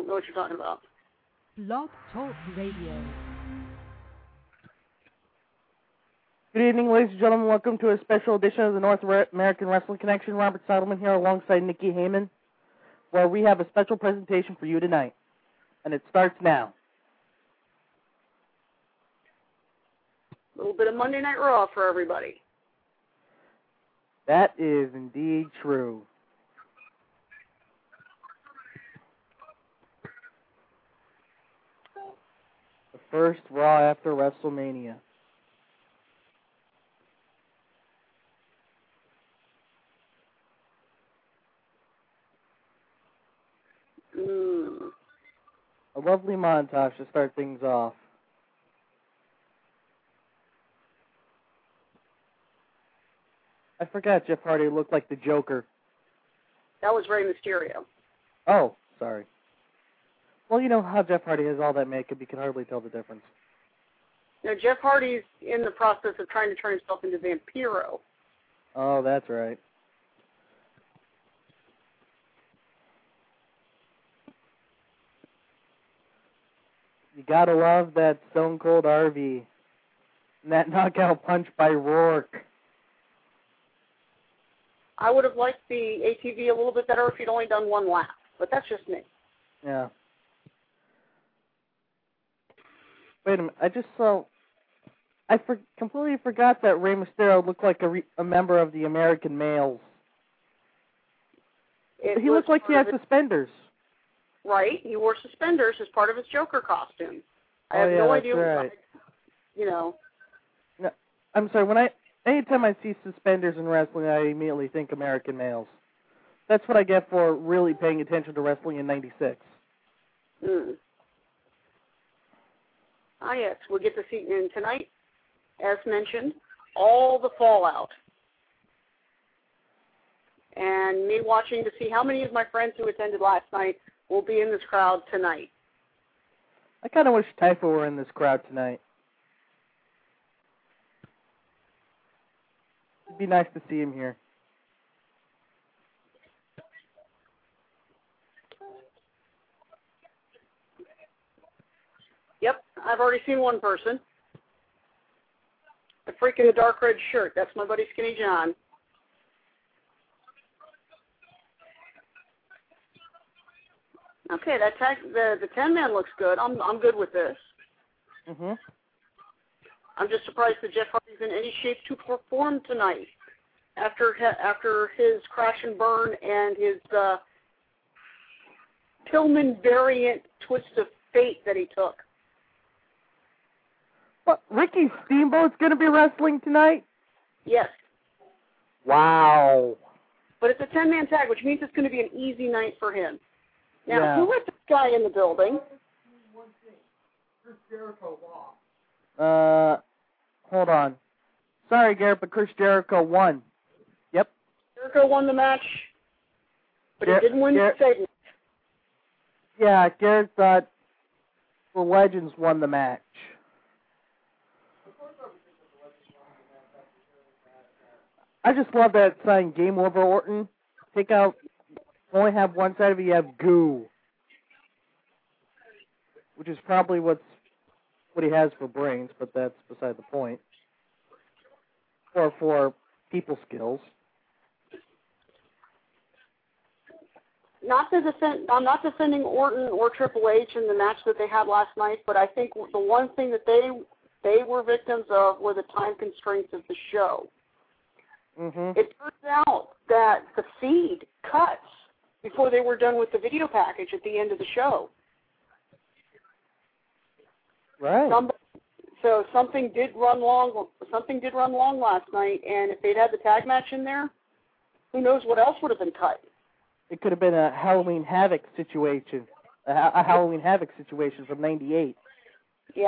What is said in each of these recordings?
don't know what you're talking about. Blog Talk Radio. Good evening, ladies and gentlemen. Welcome to a special edition of the North American Wrestling Connection. Robert Seidelman here alongside Nikki Heyman, where we have a special presentation for you tonight. And it starts now. A little bit of Monday Night Raw for everybody. That is indeed true. The first Raw after WrestleMania. A lovely montage to start things off. I forgot Jeff Hardy looked like the Joker. That was Rey Mysterio. Oh, sorry. Well, you know how Jeff Hardy has all that makeup, you can hardly tell the difference. Now, Jeff Hardy's in the process of trying to turn himself into Vampiro. Oh, that's right. You gotta love that Stone Cold RV. And that knockout punch by Rourke. I would have liked the ATV a little bit better if he'd only done one lap, but that's just me. Yeah. Wait a minute, I just saw... I completely forgot that Rey Mysterio looked like a member of the American Males. He looked like he had suspenders. Right, he wore suspenders as part of his Joker costume. I have no idea right. You know. No, I'm sorry, anytime I see suspenders in wrestling, I immediately think American Males. That's what I get for really paying attention to wrestling in '96. Ah, yes, we'll get to see in tonight, as mentioned, all the Fallout. And me watching to see how many of my friends who attended last night will be in this crowd tonight. I kind of wish Typho were in this crowd tonight. It'd be nice to see him here. Yep, I've already seen one person. A freak in a dark red shirt. That's my buddy Skinny John. Okay, that the 10-man looks good. I'm good with this. Mm-hmm. I'm just surprised that Jeff Hardy's in any shape to perform tonight after his crash and burn and his Pillman variant twist of fate that he took. What, Ricky Steamboat's going to be wrestling tonight? Yes. Wow. But it's a 10-man tag, which means it's going to be an easy night for him. Now, yeah. Who let this guy in the building? Chris Jericho lost. Hold on. Sorry, Garrett, but Chris Jericho won. Yep. Jericho won the match, but he didn't win the segment. Yeah, Garrett thought the Legends won the match. I just love that sign, Game Over Orton. Only have one side of it, you have goo. Which is probably what he has for brains, but that's beside the point. Or for people skills. I'm not defending Orton or Triple H in the match that they had last night, but I think the one thing that they were victims of were the time constraints of the show. Mm-hmm. It turns out that the feed cuts before they were done with the video package at the end of the show. Right. So something did run long last night, and if they'd had the tag match in there, who knows what else would have been cut. It could have been a Halloween Havoc situation. A Halloween Havoc situation from '98. Yeah.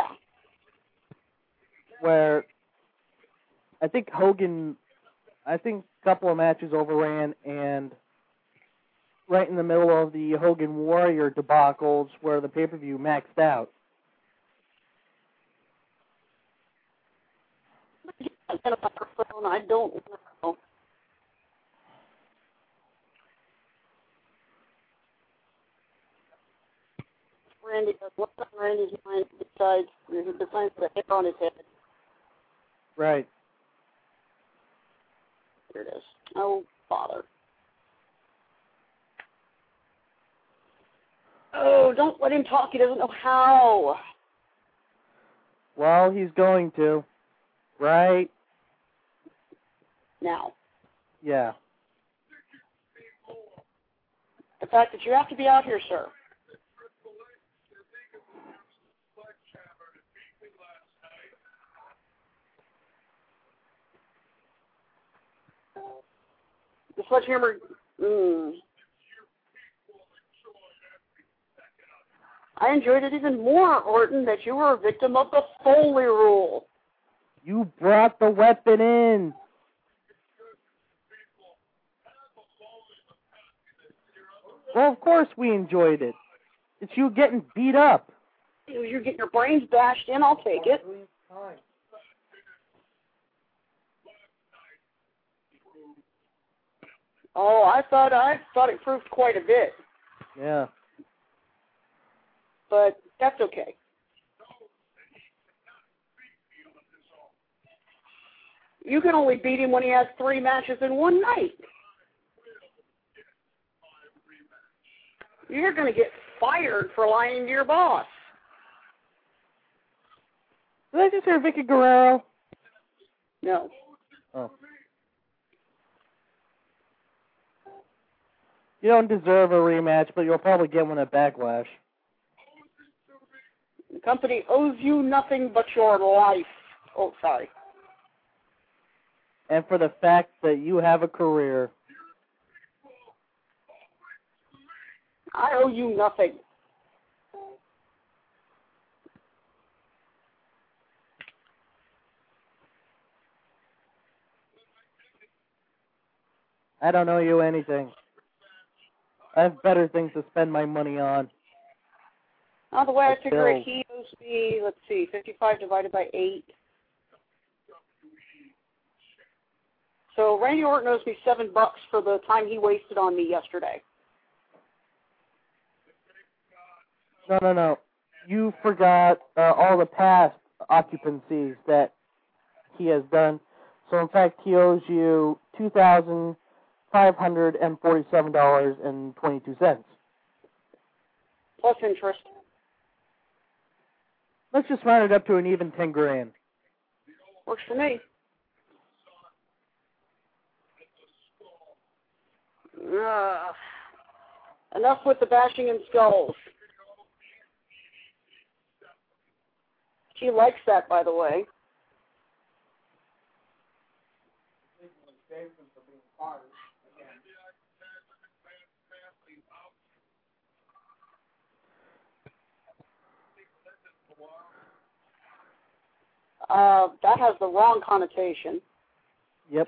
Where I think a couple of matches overran, and right in the middle of the Hogan Warrior debacles where the pay-per-view maxed out. I don't know. Randy does. What's on Randy's mind besides the hair on his head? Right. Here it is. Oh, bother. Oh, don't let him talk. He doesn't know how. Well, he's going to. Right? Now. Yeah. The fact that you have to be out here, sir. The sledgehammer. I enjoyed it even more, Orton, that you were a victim of the Foley rule. You brought the weapon in. Well, of course we enjoyed it. It's you getting beat up. You're getting your brains bashed in. I'll take it. Oh, I thought it proved quite a bit. Yeah. But that's okay. You can only beat him when he has 3 matches in one night. You're going to get fired for lying to your boss. Did I just hear Vicky Guerrero? No. Oh. You don't deserve a rematch, but you'll probably get one at Backlash. The company owes you nothing but your life. Oh, sorry. And for the fact that you have a career. I owe you nothing. I don't owe you anything. I have better things to spend my money on. Now, the way I figure Bills. it, he owes me, let's see, 55 divided by 8. So Randy Orton owes me $7 for the time he wasted on me yesterday. No. You forgot all the past occupancies that he has done. So, in fact, he owes you $2,547.22. Plus interest. Let's just round it up to an even $10,000. Works for me. Enough with the bashing and skulls. She likes that, by the way. That has the wrong connotation. Yep.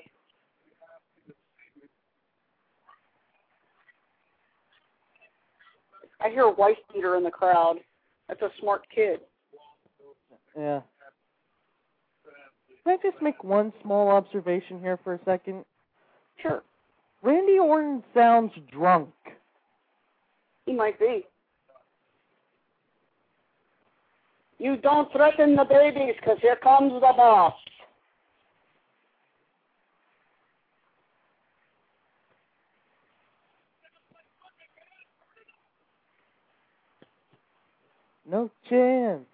I hear a wife beater in the crowd. That's a smart kid. Yeah. Can I just make one small observation here for a second? Sure. Randy Orton sounds drunk. He might be. You don't threaten the babies, because here comes the boss. No chance.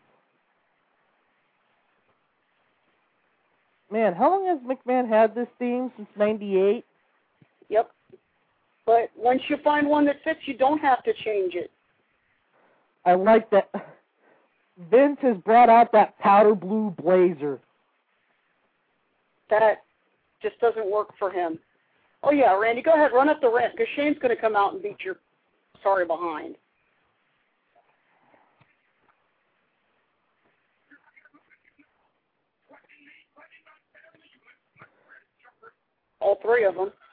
Man, how long has McMahon had this theme? Since '98? Yep. But once you find one that fits, you don't have to change it. I like that. Vince has brought out that powder blue blazer. That just doesn't work for him. Oh, yeah, Randy, go ahead, run up the ramp, because Shane's going to come out and beat your sorry behind. All 3 of them.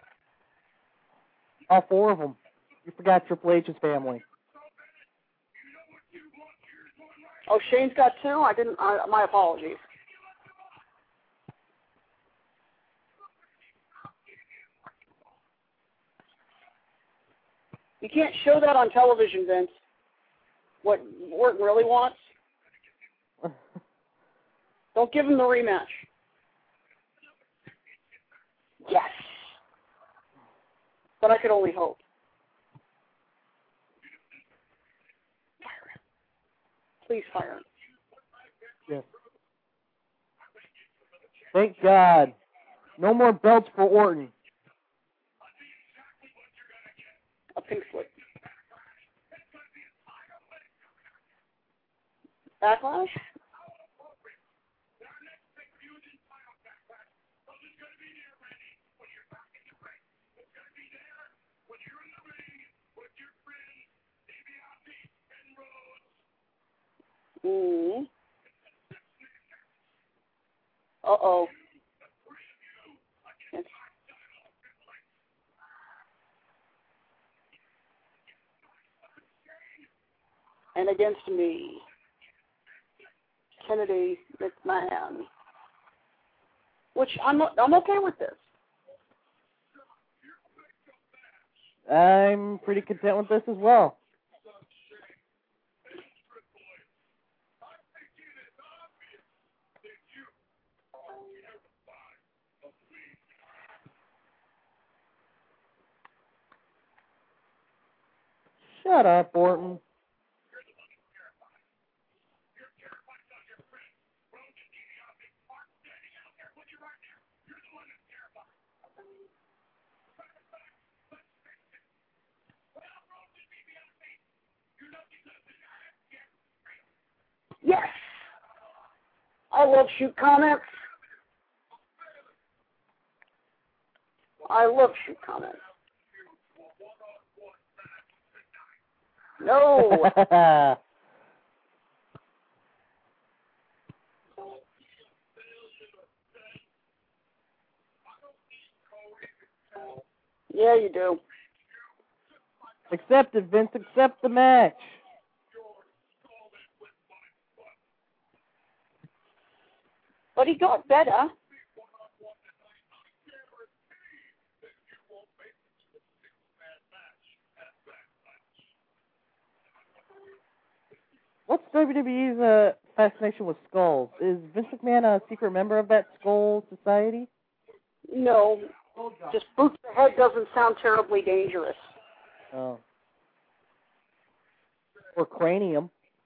All 4 of them. You forgot Triple H's family. Oh, Shane's got 2? I didn't. My apologies. You can't show that on television, Vince. What Orton really wants? Don't give him the rematch. Yes. But I could only hope. Fire him. Please fire him. Yes. Thank God. No more belts for Orton. A pink slip. Backlash? Mm. Uh-oh. Yes. And against me, Kennedy McMahon. Which I'm okay with this. I'm pretty content with this as well. Shut up, Orton. Yes! I love shoot comments. I love shoot comments. No! Yeah, you do. Accept it, Vince. Accept the match. But he got better. What's WWE's fascination with skulls? Is Vince McMahon a secret member of that skull society? No. Just boot to the head doesn't sound terribly dangerous. Oh. Or cranium.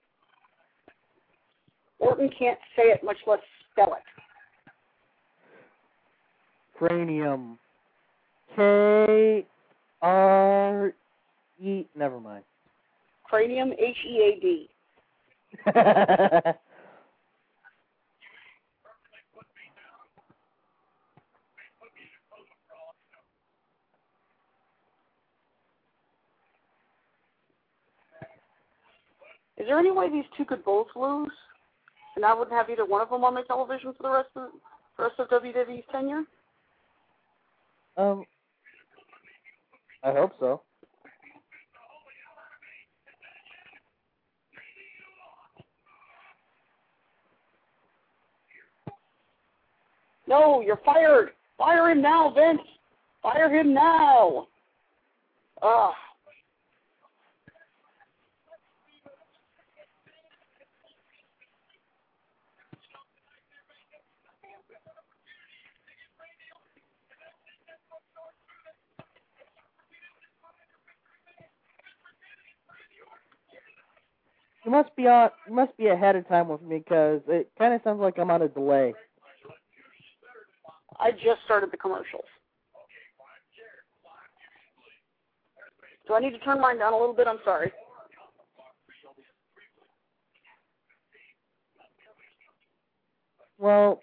Orton can't say it, much less spell it. Cranium. K-R-E... Never mind. Cranium, H-E-A-D. Is there any way these two could both lose, and I wouldn't have either one of them on my television for the rest of WWE's tenure? I hope so. No, you're fired. Fire him now, Vince. Fire him now. Ugh. You must be ahead of time with me because it kind of sounds like I'm on a delay. I just started the commercials. Do I need to turn mine down a little bit? I'm sorry. Well,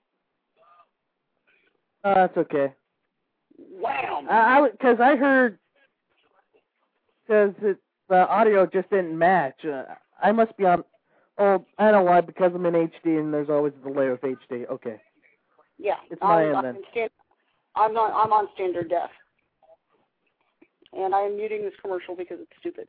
that's okay. Wow. Because I heard, because the audio just didn't match. I must be on. Oh, I know why. Because I'm in HD and there's always a delay with HD. Okay. Yeah. It's my end then. I'm on standard def. And I am muting this commercial because it's stupid.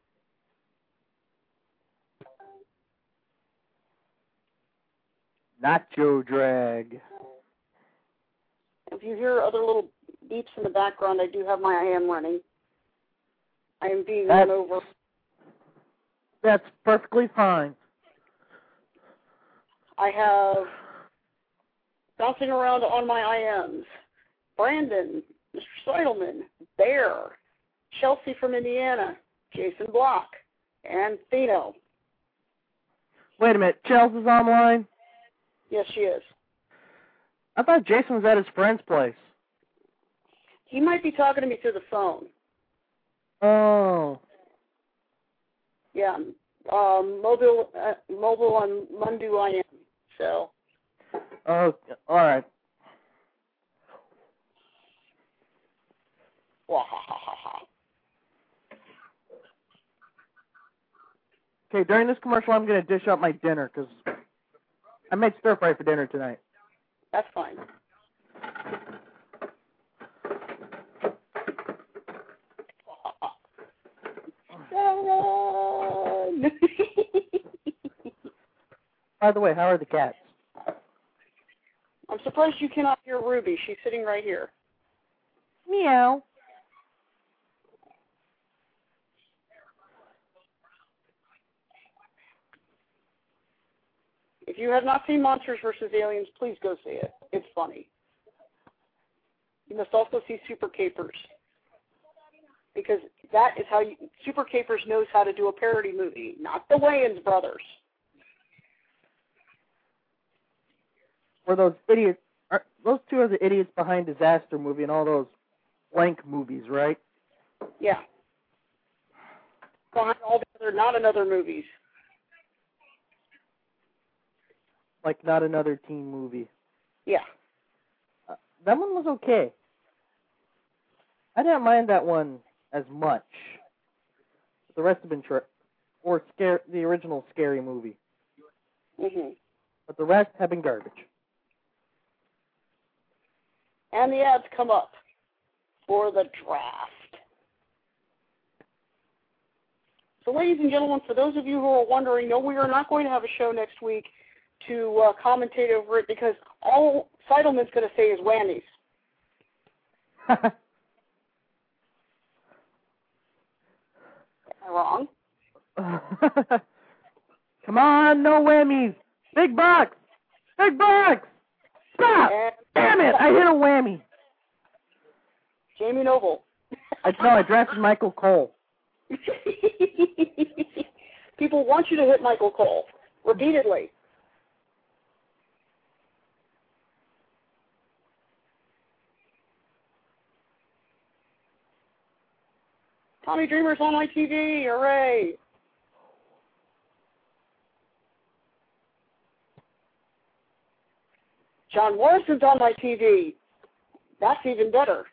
Nacho drag. If you hear other little beeps in the background, I do have my IM running. I am being run over. That's perfectly fine. I have bouncing around on my IMs. Brandon, Mr. Seidelman, Bear, Chelsea from Indiana, Jason Block, and Thino. Wait a minute, Chelsea's online? Yes, she is. I thought Jason was at his friend's place. He might be talking to me through the phone. Oh. Yeah, mobile on Mundu IM. So. Oh, all right. Okay, during this commercial, I'm going to dish up my dinner because I made stir fry for dinner tonight. That's fine. By the way, how are the cats? I'm surprised you cannot hear Ruby. She's sitting right here. Meow. If you have not seen Monsters vs. Aliens, please go see it. It's funny. You must also see Super Capers. Because that is how Super Capers knows how to do a parody movie, not the Wayans brothers. Or those idiots. Those two are the idiots behind Disaster Movie and all those blank movies, right? Yeah. Behind all the other Not Another movies. Like Not Another Teen Movie. Yeah. That one was okay. I didn't mind that one as much. The rest have been the original Scary Movie. Mhm. But the rest have been garbage. And the ads come up for the draft. So, ladies and gentlemen, for those of you who are wondering, no, we are not going to have a show next week to commentate over it because all Seidelman's going to say is whammies. Am I wrong? Come on, no whammies. Big bucks. Big bucks. Stop. Damn it, I hit a whammy. Jamie Noble. I drafted Michael Cole. People want you to hit Michael Cole repeatedly. Tommy Dreamer's on my TV. Hooray. John Morrison's on my TV. That's even better.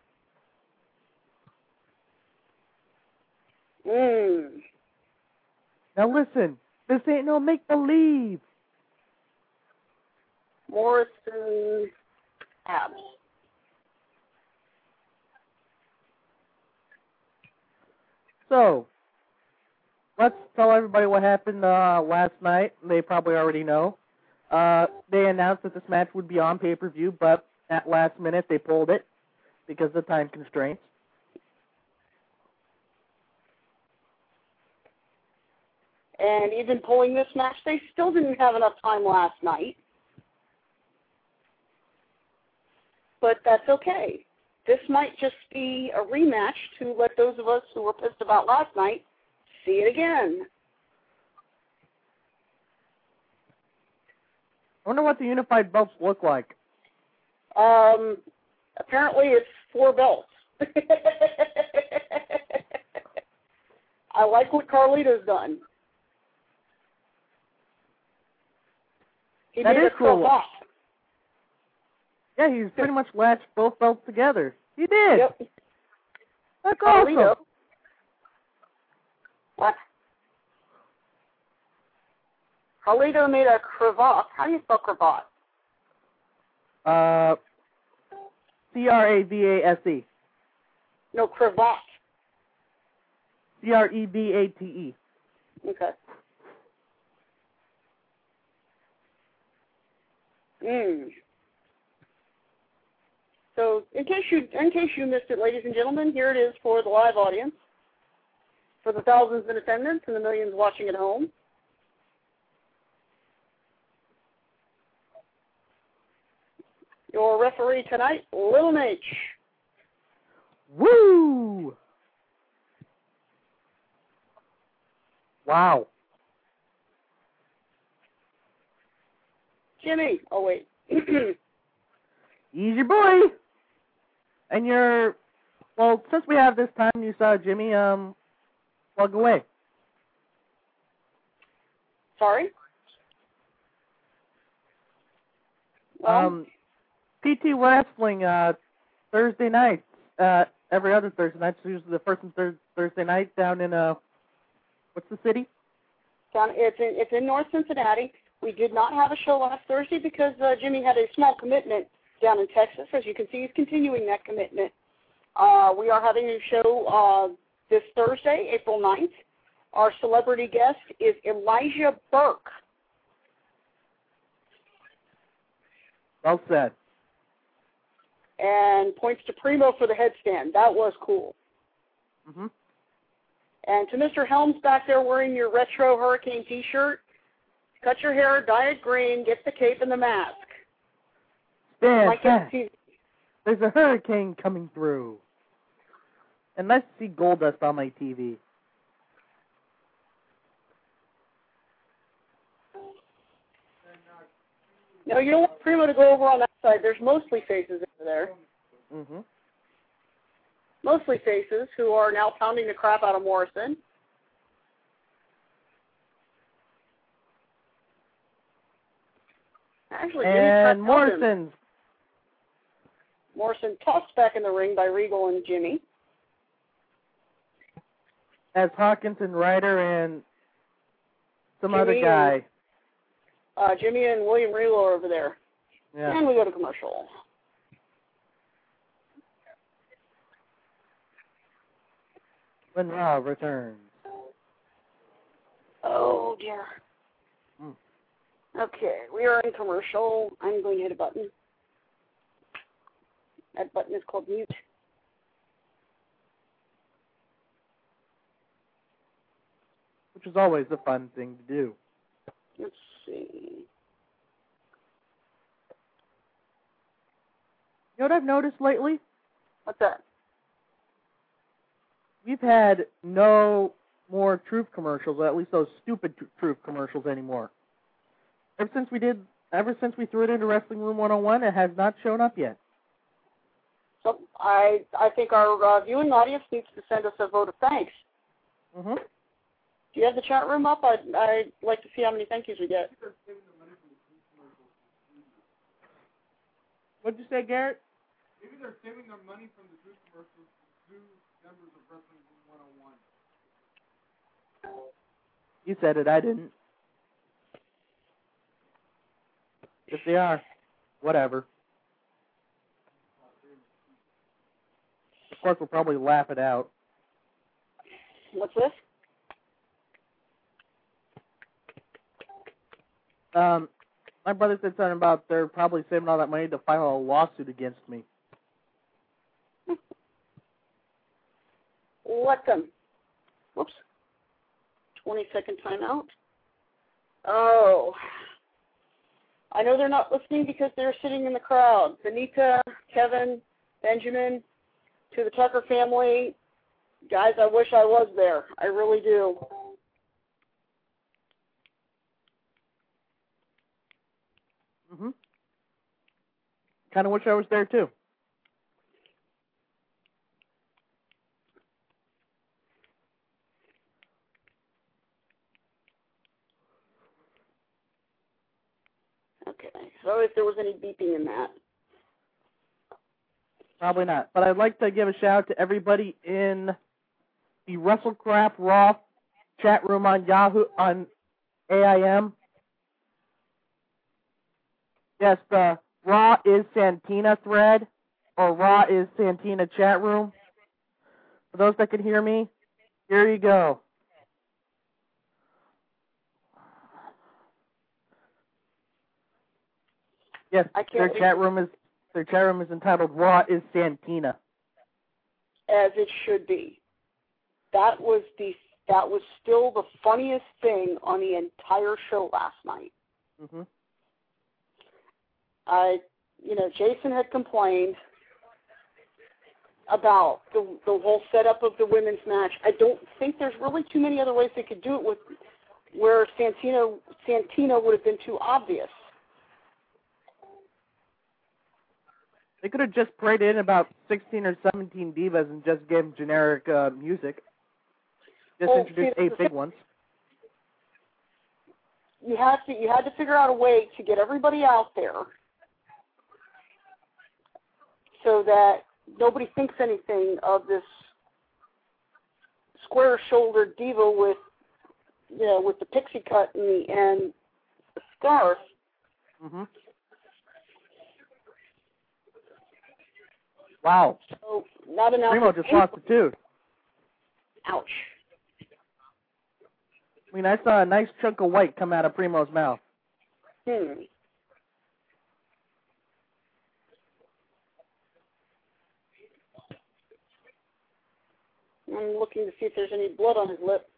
Now listen, this ain't no make-believe. Morrison abs. So, let's tell everybody what happened last night. They probably already know. They announced that this match would be on pay-per-view, but at last minute they pulled it because of the time constraints. And even pulling this match, they still didn't have enough time last night. But that's okay. This might just be a rematch to let those of us who were pissed about last night see it again. I wonder what the unified belts look like. Apparently it's 4 belts. I like what Carlito's done. He That made is a cool. cravat. Yeah, he's pretty much latched both belts together. He did. Yep. That's Carlito. awesome. What? Carlito made a cravat. How do you spell cravat? C-R-A-V-A-S-E. No, cravat. C-R-E-V-A-T-E. Okay. So, in case you missed it, ladies and gentlemen, here it is for the live audience. for the thousands in attendance and the millions watching at home. Your referee tonight, Little Nate. Woo! Wow. Jimmy. Oh, wait. Easy boy. And well, since we have this time, you saw Jimmy, plug away. Sorry? Well, PT Wrestling, Thursday nights, every other Thursday night, so usually the first and third Thursday night down in, what's the city? It's in North Cincinnati. We did not have a show last Thursday because Jimmy had a small commitment down in Texas. As you can see, he's continuing that commitment. We are having a show this Thursday, April 9th. Our celebrity guest is Elijah Burke. Well said. And points to Primo for the headstand. That was cool. Mm-hmm. And to Mr. Helms back there wearing your retro Hurricane T-shirt, cut your hair, dye it green, get the cape and the mask. Stand fast. There's a hurricane coming through. And nice to see Goldust on my TV. No, you don't want Primo to go over on that side. There's mostly faces over there. Mm-hmm. Mostly faces who are now pounding the crap out of Morrison. Actually, and Morrison tossed back in the ring by Regal and Jimmy. As Hawkins and Ryder and some Jimmy other guy. Jimmy and William Regal are over there. Yeah. And we go to commercial. When Raw returns. Oh, dear. Mm. Okay, we are in commercial. I'm going to hit a button. That button is called mute. Which is always a fun thing to do. Let's see. You know what I've noticed lately? What's that? We've had no more Truth commercials, or at least those stupid Truth commercials anymore. Ever since we threw it into Wrestling Room 101, it has not shown up yet. So I think our viewing audience needs to send us a vote of thanks. Mm-hmm. Do you have the chat room up? I'd like to see how many thank yous we get. What'd you say, Garrett? Maybe they're saving their money from the Truth commercials to members of Wrestling Room 101. You said it, I didn't. If they are, whatever. Of course, we'll probably laugh it out. What's this? My brother said something about they're probably saving all that money to file a lawsuit against me. Let them. Whoops. 20-second timeout. Oh. I know they're not listening because they're sitting in the crowd. Benita, Kevin, Benjamin, to the Tucker family. Guys, I wish I was there. I really do. Mm-hmm. Kind of wish I was there, too. Okay, so if there was any beeping in that. Probably not. But I'd like to give a shout out to everybody in the WrestleCraft Raw chat room on Yahoo, on AIM. Yes, the Raw is Santina thread, or Raw is Santina chat room. For those that can hear me, here you go. Yes, their chat room is entitled Raw is Santina. As it should be. That was the that was still the funniest thing on the entire show last night. Mhm. Jason had complained about the whole setup of the women's match. I don't think there's really too many other ways they could do it with where Santino would have been too obvious. They could have just prayed in about 16 or 17 divas and just gave them generic music. Just introduce 8 big ones. You had to figure out a way to get everybody out there so that nobody thinks anything of this square-shouldered diva with the pixie cut and the scarf. Mhm. Wow. So not enough. Primo just lost the tooth. Ouch. I mean, I saw a nice chunk of white come out of Primo's mouth. I'm looking to see if there's any blood on his lip.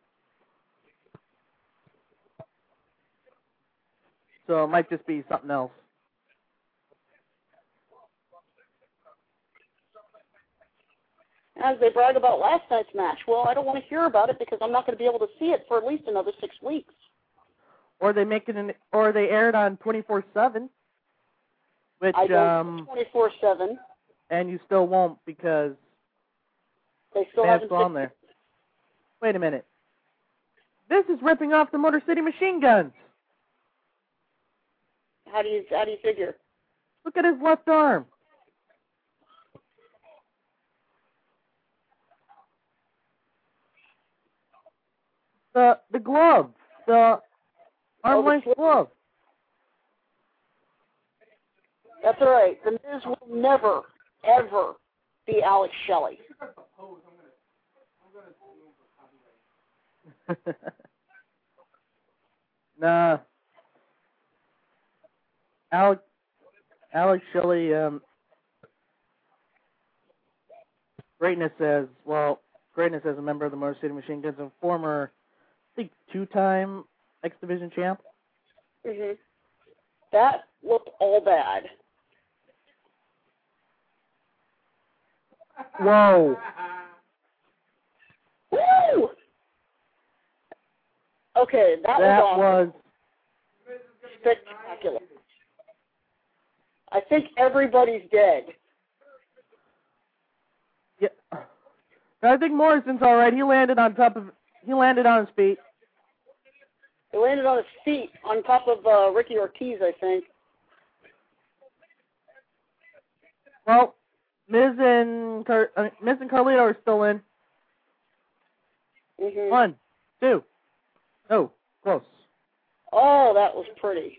So it might just be something else. As they brag about last night's match, well, I don't want to hear about it because I'm not going to be able to see it for at least another 6 weeks. Or they make it or they air it on 24/7, which I don't 24/7. and you still won't because They still that's haven't on there. Wait a minute. This is ripping off the Motor City Machine Guns. How do you figure? Look at his left arm. The glove, the arm length glove. That's all right. The Miz will never, ever be Alex Shelley. Nah. Alex Shelley, greatness as a member of the Motor City Machine Guns and former, I think, 2-time X Division champ. Mhm. That looked all bad. Whoa. Woo! Okay, that was awesome. Spectacular. I think everybody's dead. Yeah. I think Morrison's all right. He landed on his feet. He landed on his feet on top of Ricky Ortiz, I think. Well, Miz and Carlito are still in. Mhm. 1, 2. Oh, close. Oh, that was pretty.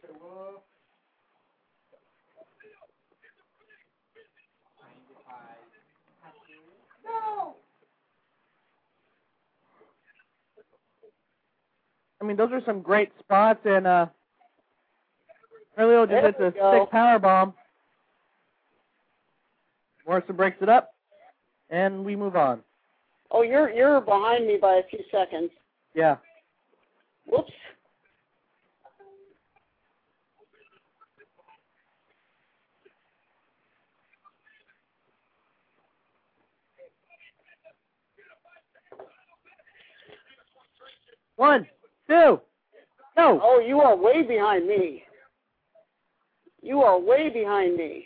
I mean, those are some great spots, and Carlito just hits a sick power bomb. Morrison breaks it up, and we move on. Oh, you're behind me by a few seconds. Yeah. Whoops. One, two, go. Oh, you are way behind me. You are way behind me.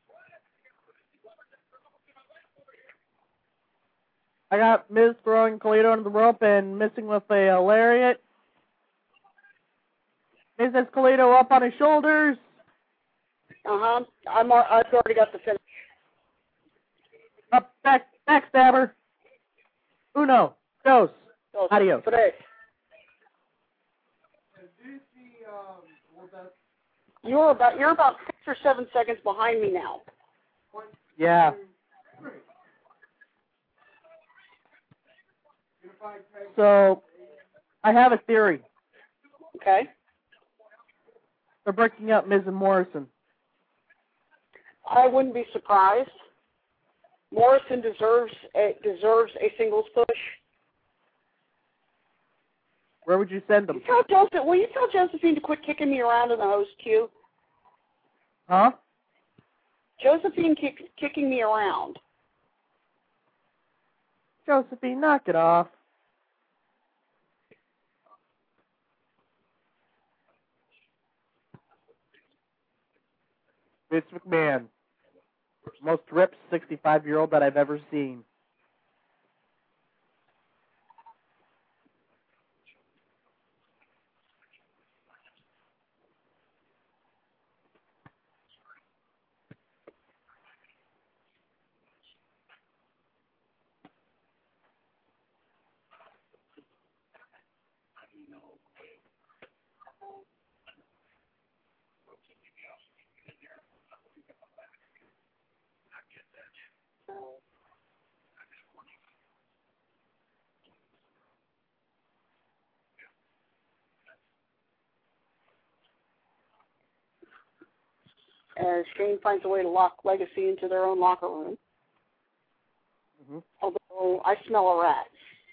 I got Miz throwing Carlito under the rope and missing with a lariat. Miz has Carlito up on his shoulders. Uh-huh. I've already got the finish. Up, backstabber. Uno, dos, adios. You're about 6 or 7 seconds behind me now. Yeah. So, I have a theory. Okay. They're breaking up Miz and Morrison. I wouldn't be surprised. Morrison deserves a singles push. Where would you send them? Will you tell Josephine to quit kicking me around in the host queue? Huh? Josephine kicking me around. Josephine, knock it off. Vince McMahon. Most ripped 65-year-old that I've ever seen. As Shane finds a way to lock Legacy into their own locker room. Mm-hmm. Although I smell a rat.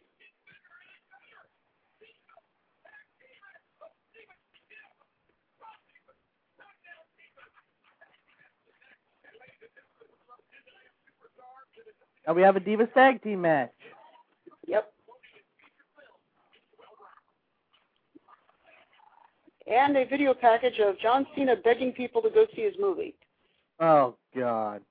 Now we have a Divas Tag Team match. Yep. And a video package of John Cena begging people to go see his movie. Oh, God.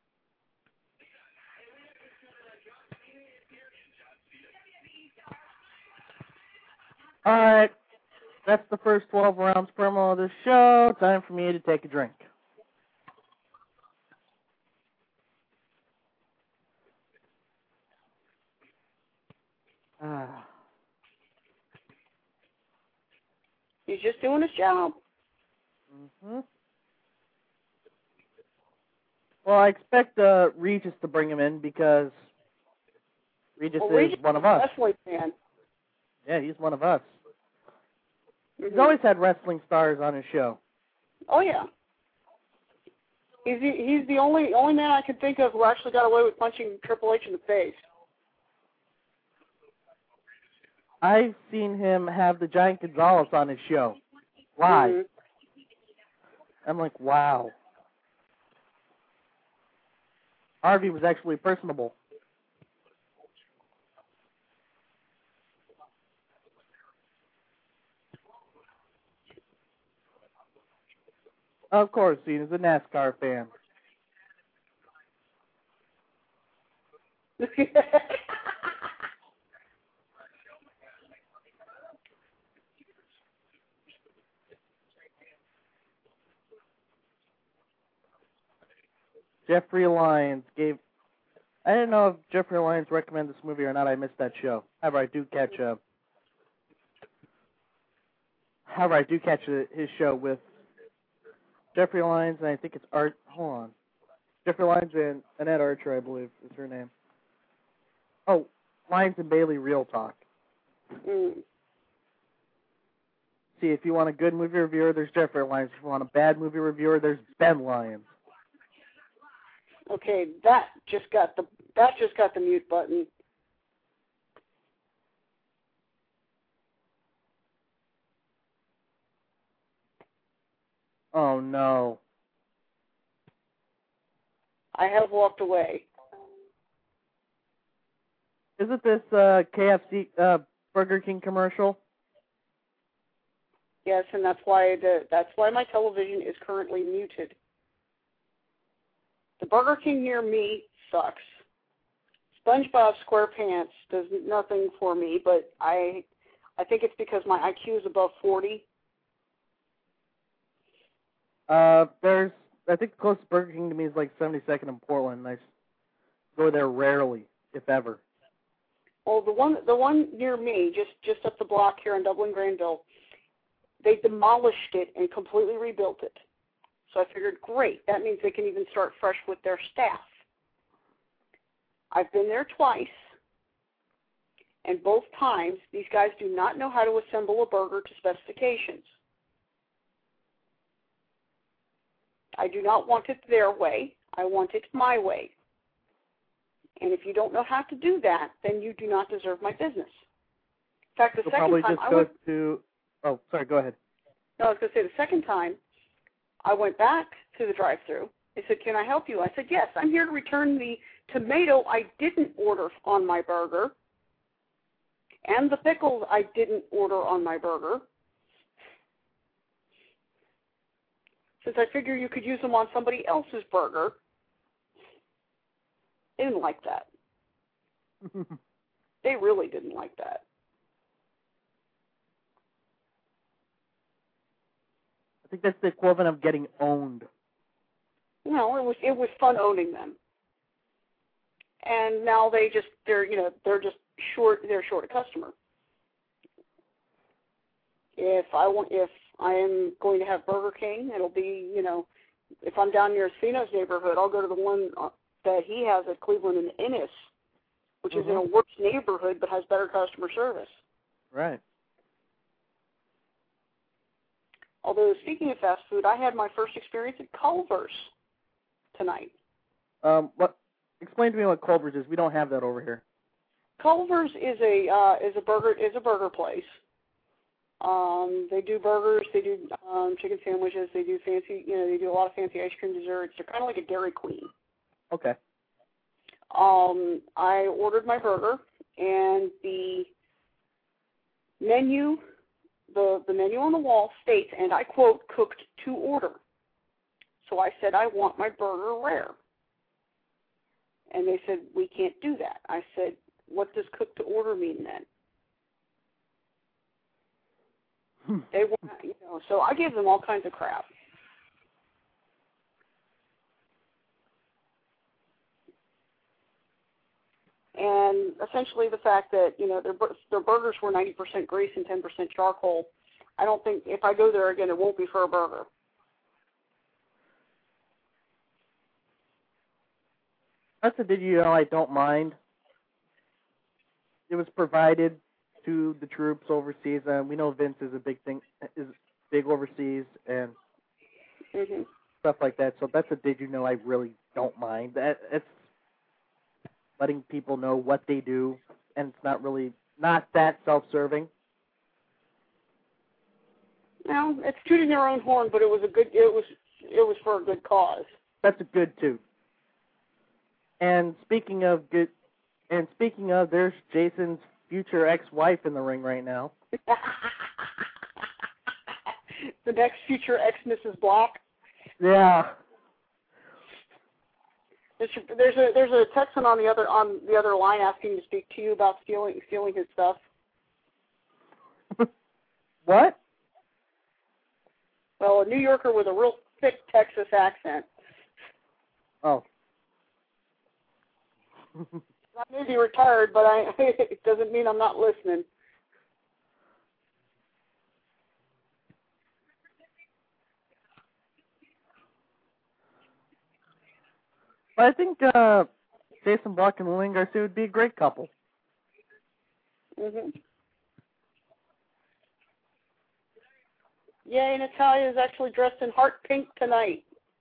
All right. That's the first 12 rounds promo of the show. Time for me to take a drink. He's just doing his job. Mm-hmm. Well, I expect Regis to bring him in because Regis is one of us. Wrestling fan. Yeah, he's one of us. Mm-hmm. He's always had wrestling stars on his show. Oh yeah. He's the only man I can think of who actually got away with punching Triple H in the face. I've seen him have the Giant Gonzalez on his show live. Mm-hmm. I'm like, wow. Harvey was actually personable. Of course, he's a NASCAR fan. Jeffrey Lyons gave... I didn't know if Jeffrey Lyons recommended this movie or not. I missed that show. However, I do catch his show with Jeffrey Lyons, and I think it's Art... Hold on. Jeffrey Lyons and Annette Archer, I believe, is her name. Oh, Lyons and Bailey Real Talk. Mm. See, if you want a good movie reviewer, there's Jeffrey Lyons. If you want a bad movie reviewer, there's Ben Lyons. Okay, that just got the mute button. Oh no. I have walked away. Isn't this KFC Burger King commercial? Yes, and that's why my television is currently muted. The Burger King near me sucks. SpongeBob SquarePants does nothing for me, but I think it's because my IQ is above 40. I think the closest Burger King to me is like 72nd in Portland, and I go there rarely, if ever. Well, the one near me, just up the block here in Dublin Granville, they demolished it and completely rebuilt it. So I figured, great, that means they can even start fresh with their staff. I've been there twice, and both times these guys do not know how to assemble a burger to specifications. I do not want it their way. I want it my way. And if you don't know how to do that, then you do not deserve my business. fact, the You'll second probably time just I go went, to. Oh, sorry. Go ahead. no, I was going to say the second time I went back to the drive-thru. They said, "Can I help you?" I said, "Yes, I'm here to return the tomato I didn't order on my burger and the pickles I didn't order on my burger, since I figure you could use them on somebody else's burger." They didn't like that. They really didn't like that. I think that's the equivalent of getting owned. No, it was fun owning them. And now they're just short a customer. If I am going to have Burger King, it'll be, if I'm down near Spino's neighborhood, I'll go to the one that he has at Cleveland and Ennis, which is in a worse neighborhood but has better customer service. Right. Although, speaking of fast food, I had my first experience at Culver's tonight. Explain to me what Culver's is. We don't have that over here. Culver's is a burger place. They do burgers, they do chicken sandwiches, they do they do a lot of fancy ice cream desserts. They're kind of like a Dairy Queen. Okay. I ordered my burger, and the menu, the menu on the wall states, and I quote, "cooked to order." So I said, "I want my burger rare." And they said, "We can't do that." I said, "What does cooked to order mean then?" They want, so I gave them all kinds of crap. And essentially the fact that, their burgers were 90% grease and 10% charcoal, I don't think, if I go there again, it won't be for a burger. That's a did you know I don't mind. It was provided to the troops overseas, and we know Vince is big overseas and stuff like that. So that's a did you know I really don't mind. It's letting people know what they do, and it's not that self-serving. No, it's tooting their own horn, but it was for a good cause. That's a good too. And speaking of, there's Jason's future ex-wife in the ring right now. The next future ex-Mrs. Block. Yeah. There's a Texan on the other line asking to speak to you about stealing his stuff. What? Well, a New Yorker with a real thick Texas accent. Oh. I may be retired, but it doesn't mean I'm not listening. I think Jason Block and Lillian Garcia would be a great couple. Yeah, and Natalia is actually dressed in heart pink tonight.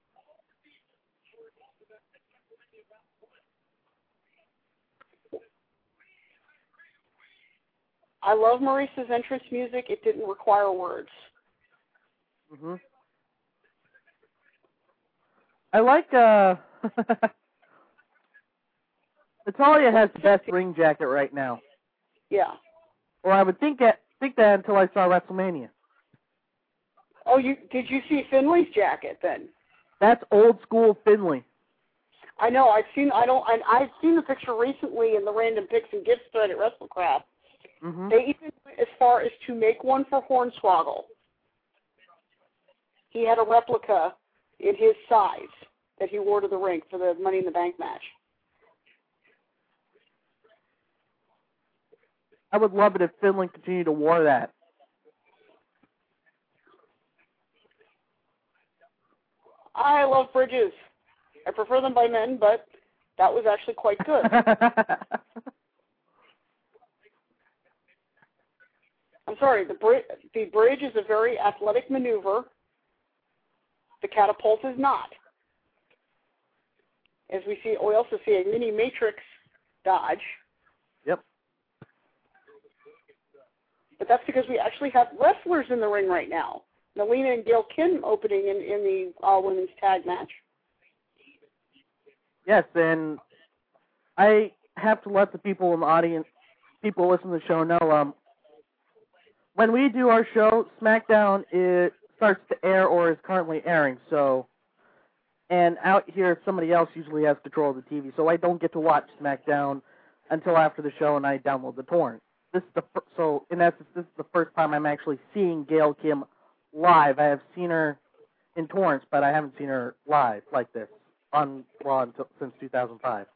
I love Maurice's entrance music. It didn't require words. I like Natalia has the best ring jacket right now. Yeah. Or I would think that until I saw WrestleMania. Oh, did you see Finley's jacket then? That's old school Finley. I know. I've seen the picture recently in the random picks and gifts thread at WrestleCraft. They even went as far as to make one for Hornswoggle. He had a replica in his size that he wore to the ring for the Money in the Bank match. I would love it if Finley continued to wear that. I love bridges. I prefer them by men, but that was actually quite good. I'm sorry, the bridge is a very athletic maneuver. The catapult is not. As we also see a mini matrix dodge. Yep. But that's because we actually have wrestlers in the ring right now. Melina and Gail Kim opening in the women's tag match. Yes, and I have to let the people in the audience, people listening to the show know, when we do our show, SmackDown starts to air or is currently airing, so, and out here somebody else usually has control of the TV, so I don't get to watch SmackDown until after the show and I download the torrent. So in essence, this is the first time I'm actually seeing Gail Kim live. I have seen her in torrents, but I haven't seen her live like this on Raw since 2005.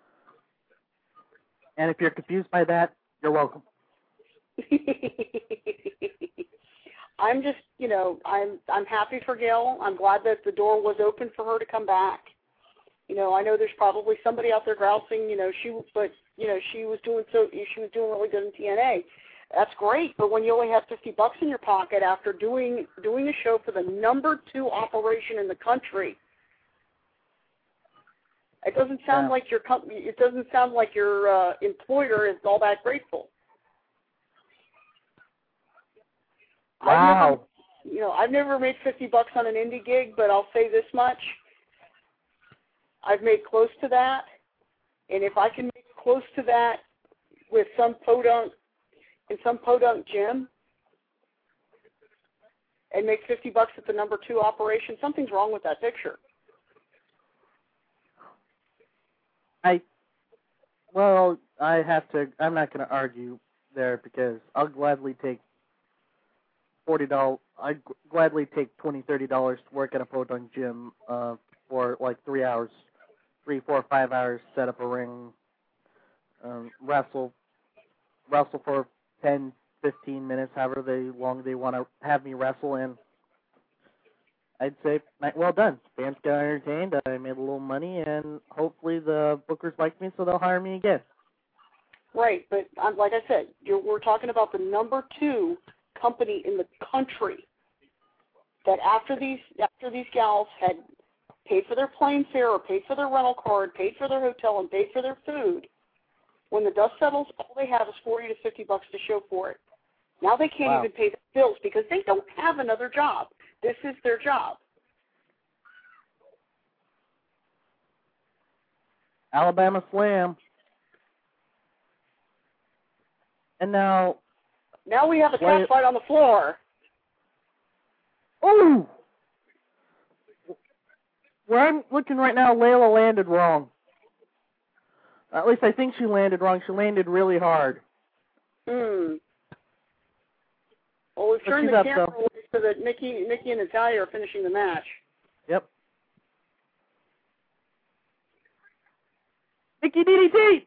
And if you're confused by that, you're welcome. I'm just, I'm happy for Gail. I'm glad that the door was open for her to come back. I know there's probably somebody out there grousing, she was doing really good in TNA. That's great, but when you only have $50 in your pocket after doing a show for the number 2 operation in the country, it doesn't sound like your company. It doesn't sound like your employer is all that grateful. Wow. I've never made $50 on an indie gig, but I'll say this much: I've made close to that, and if I can make close to that with some podunk in some podunk gym and make $50 at the number 2 operation, something's wrong with that picture. I'm not going to argue there because I'll gladly take $40. I'd gladly take $20, $30 to work at a podunk gym for like 3 hours, 3, 4, 5 hours, set up a ring, wrestle for 10, 15 minutes, however long they want to have me wrestle, and I'd say, well done. Fans got entertained, I made a little money, and hopefully the bookers like me, so they'll hire me again. Right, but like I said, we're talking about the number 2 company in the country that after these gals had paid for their plane fare or paid for their rental car and paid for their hotel and paid for their food, when the dust settles, all they have is $40 to $50 to show for it. Now they can't even pay their bills because they don't have another job. This is their job. Alabama Slam. And now we have a cat fight on the floor. Ooh! Where I'm looking right now, Layla landed wrong. At least I think she landed wrong. She landed really hard. Well, we've turned the camera away so that Nikki and Natalya are finishing the match. Yep. Nikki DDT!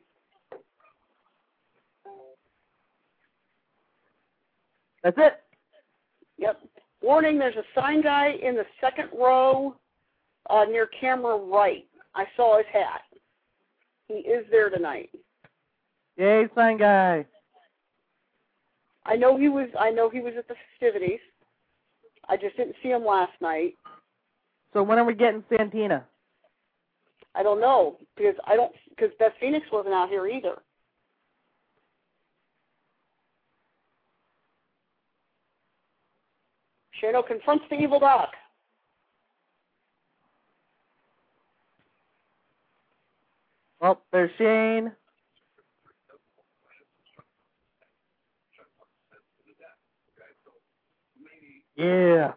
That's it. Yep. Warning, there's a sign guy in the second row near camera right. I saw his hat. He is there tonight. Yay, sign guy. I know he was at the festivities. I just didn't see him last night. So when are we getting Santina? I don't know because Beth Phoenix wasn't out here either. Shano confronts the evil Doc. Well, there's Shane. Yeah.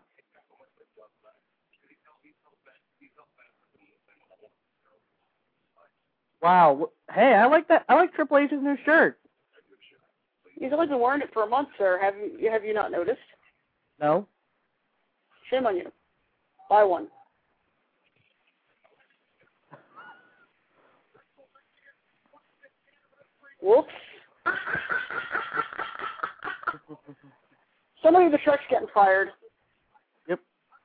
Wow. Hey, I like that. I like Triple H's new shirt. He's only been wearing it for a month, sir. Have you not noticed? No. Shame on you. Buy one. Whoops. Somebody in the truck's getting fired. Yep.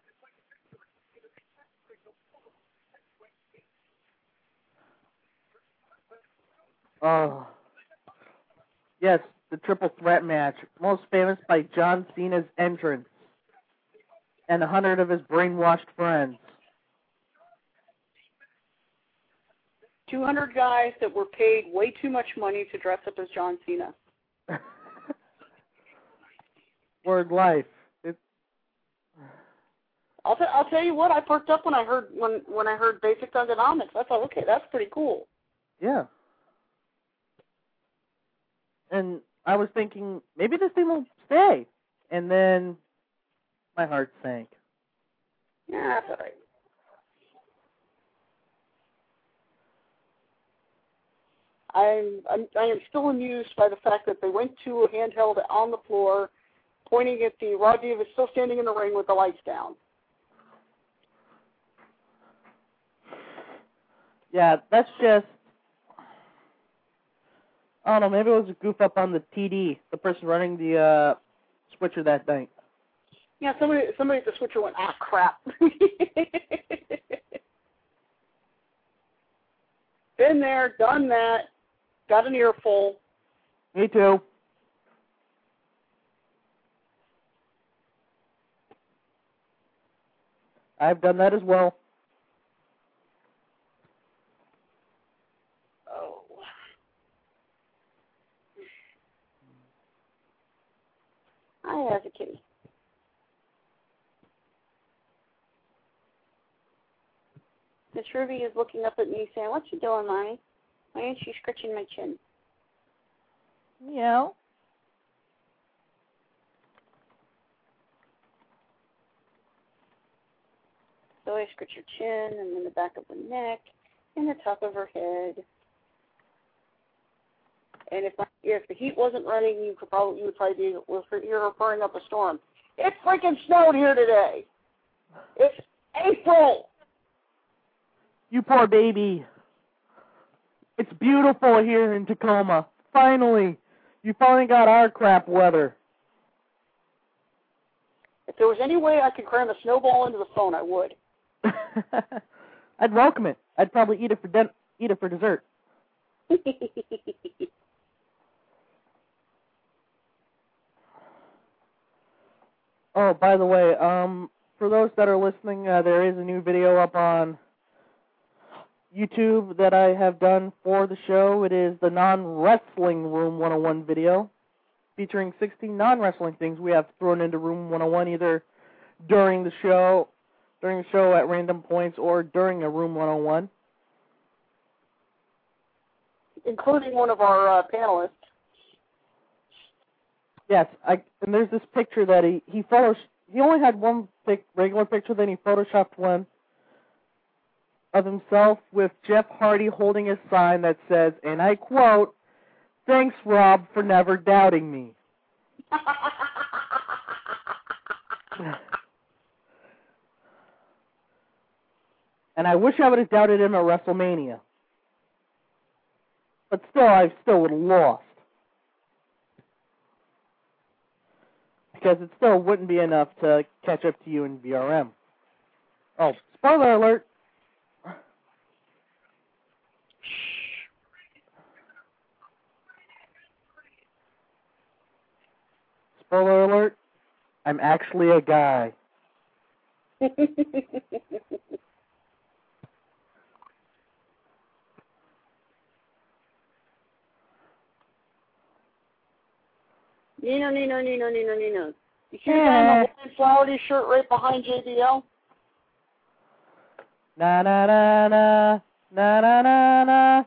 Yes, the triple threat match, most famous by John Cena's entrance and 100 of his brainwashed friends. 200 guys that were paid way too much money to dress up as John Cena. Word life. I'll tell you what, I perked up when I heard Basic Thugonomics. I thought, okay, that's pretty cool. Yeah. And I was thinking, maybe this thing will stay. And then my heart sank. Yeah, that's all right. I am still amused by the fact that they went to a handheld on the floor, pointing at the Rod Diva still standing in the ring with the lights down. Yeah, that's just, I don't know, maybe it was a goof up on the TD, the person running the switcher that night. Yeah, somebody at the switcher went, ah, crap. Been there, done that, got an earful. Me too. I've done that as well. Oh. Hi, as a kitty. Miss Ruby is looking up at me saying, what you doing, Mommy? Why aren't you scratching my chin? Meow. So I scratch her chin, and then the back of the neck, and the top of her head. And if the heat wasn't running, you would probably hear her purring up a storm. It freaking snowed here today. It's April. You poor baby. It's beautiful here in Tacoma. Finally. You finally got our crap weather. If there was any way I could cram a snowball into the phone, I would. I'd welcome it. I'd probably eat it for dessert. Oh, by the way, for those that are listening, there is a new video up on YouTube that I have done for the show. It is the Non-Wrestling Room 101 video, featuring 16 non-wrestling things we have thrown into Room 101, either during the show at random points, or during a Room 101. Including one of our panelists. Yes, and there's this picture that he only had one regular picture, then he photoshopped one of himself with Jeff Hardy holding a sign that says, and I quote, "Thanks, Rob, for never doubting me." And I wish I would have doubted him at WrestleMania. But still, I still would have lost. Because it still wouldn't be enough to catch up to you in VRM. Oh, spoiler alert. Spoiler alert. I'm actually a guy. Nino. You see the guy in the Florida shirt right behind JBL? Na na na na na na na na.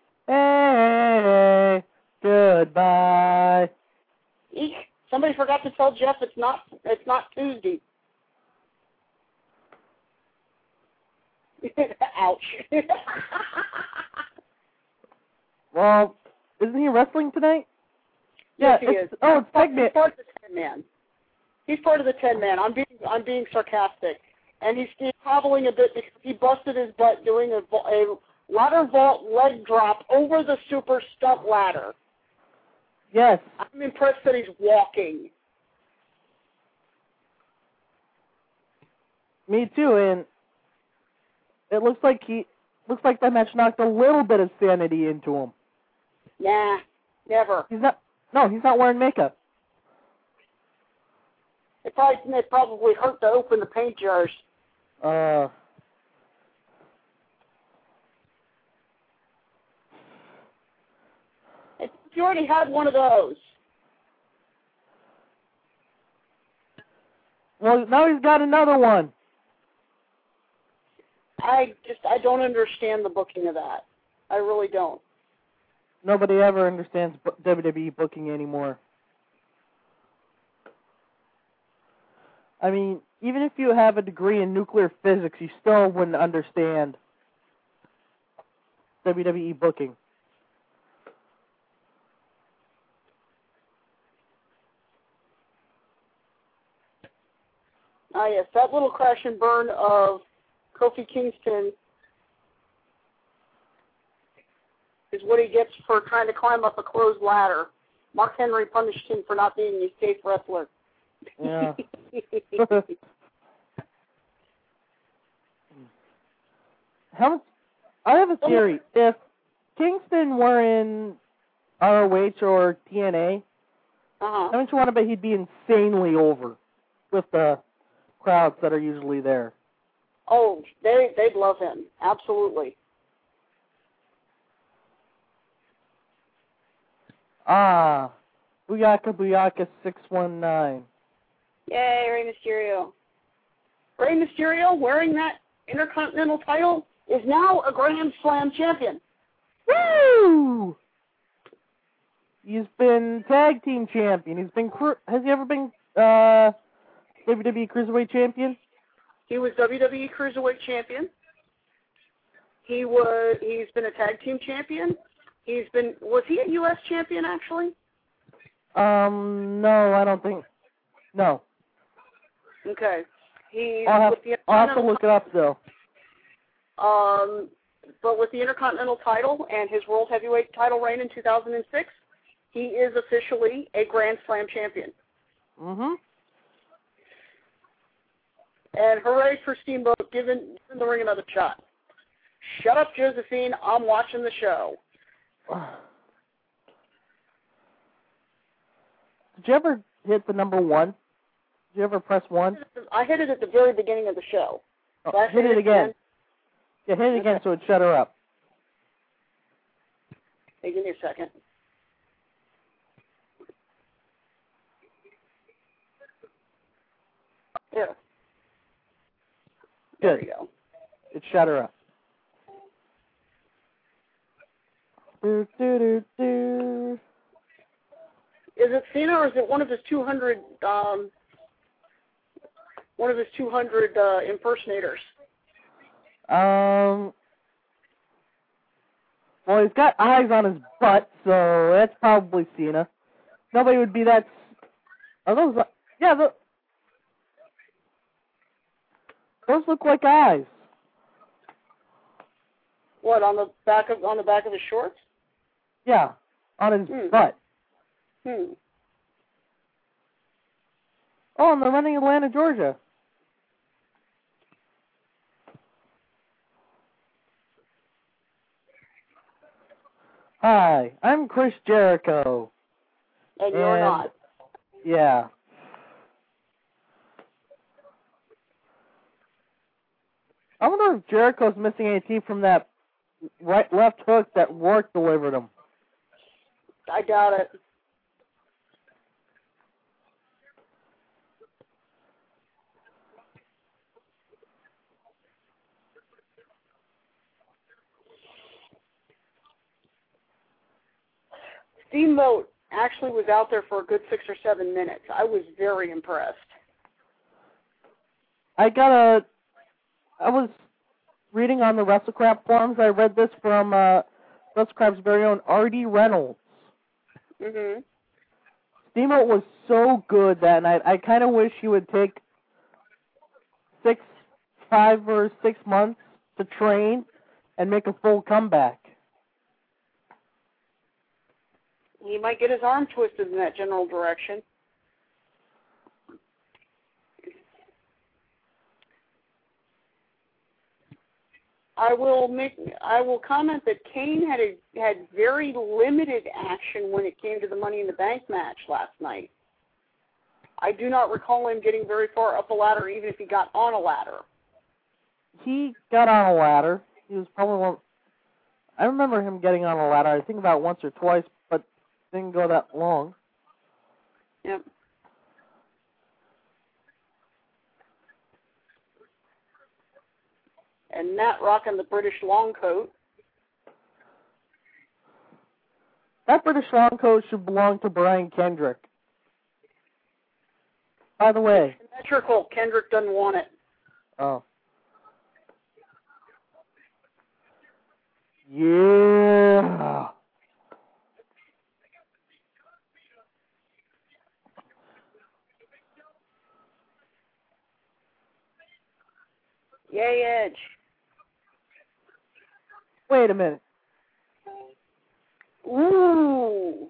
Hey, goodbye. Eek. Somebody forgot to tell Jeff it's not Tuesday. Ouch. Well, isn't he wrestling tonight? Yes, he is. Oh, it's Segment. He's part of the 10-man. He's part of the 10-man. I'm being sarcastic, and he's hobbling a bit because he busted his butt doing a ladder vault leg drop over the super stunt ladder. Yes. I'm impressed that he's walking. Me too, and it looks like that match knocked a little bit of sanity into him. Nah, never. He's not wearing makeup. It probably hurt to open the paint jars. You already had one of those. Well, now he's got another one. I don't understand the booking of that. I really don't. Nobody ever understands WWE booking anymore. I mean, even if you have a degree in nuclear physics, you still wouldn't understand WWE booking. Ah, yes, that little crash and burn of Kofi Kingston is what he gets for trying to climb up a closed ladder. Mark Henry punished him for not being a safe wrestler. Yeah. I have a theory. If Kingston were in ROH or TNA, how much you want to bet he'd be insanely over with the crowds that are usually there? Oh, they'd love him. Absolutely. Ah, Booyaka 619. Yay, Rey Mysterio. Rey Mysterio, wearing that Intercontinental title, is now a Grand Slam champion. Woo! He's been tag team champion. Has he ever been WWE Cruiserweight champion? He was WWE Cruiserweight champion. He's been a tag team champion. Was he a U.S. champion actually? No, I don't think. No. Okay. I'll have to look it up though. But with the Intercontinental title and his World Heavyweight title reign in 2006, he is officially a Grand Slam champion. Mhm. And hooray for Steamboat, giving the ring another shot. Shut up, Josephine. I'm watching the show. Did you ever hit the number 1? Did you ever press 1? I hit it at the very beginning of the show. Oh, hit it again. Yeah, hit it again so it shut her up. Hey, give me a second. There. Good. There we go. It shut her up. Do, do, do, do. Is it Cena or is it one of his 200 impersonators? Well, he's got eyes on his butt, so that's probably Cena. Nobody would be that. Are those? Yeah, those look like eyes. What, on the back of his shorts? Yeah, on his butt. Oh, and they're running Atlanta, Georgia. Hi, I'm Chris Jericho. And you're not. Yeah. I wonder if Jericho's missing any teeth from that left hook that Rourke delivered him. I doubt it. Steamboat actually was out there for a good 6 or 7 minutes. I was very impressed. I was reading on the WrestleCrap forums. I read this from WrestleCrap's very own R.D. Reynolds. Mm-hmm. Steamboat was so good that night. I kind of wish he would take 5 or 6 months to train and make a full comeback. He might get his arm twisted in that general direction. I will comment that Kane had very limited action when it came to the Money in the Bank match last night. I do not recall him getting very far up a ladder, even if he got on a ladder. He got on a ladder. He was probably one. I remember him getting on a ladder. I think about once or twice, but didn't go that long. Yep. And Matt rocking the British long coat. That British long coat should belong to Brian Kendrick. By the way. It's symmetrical. Kendrick doesn't want it. Oh. Yeah. Yay, Edge. Wait a minute. Ooh.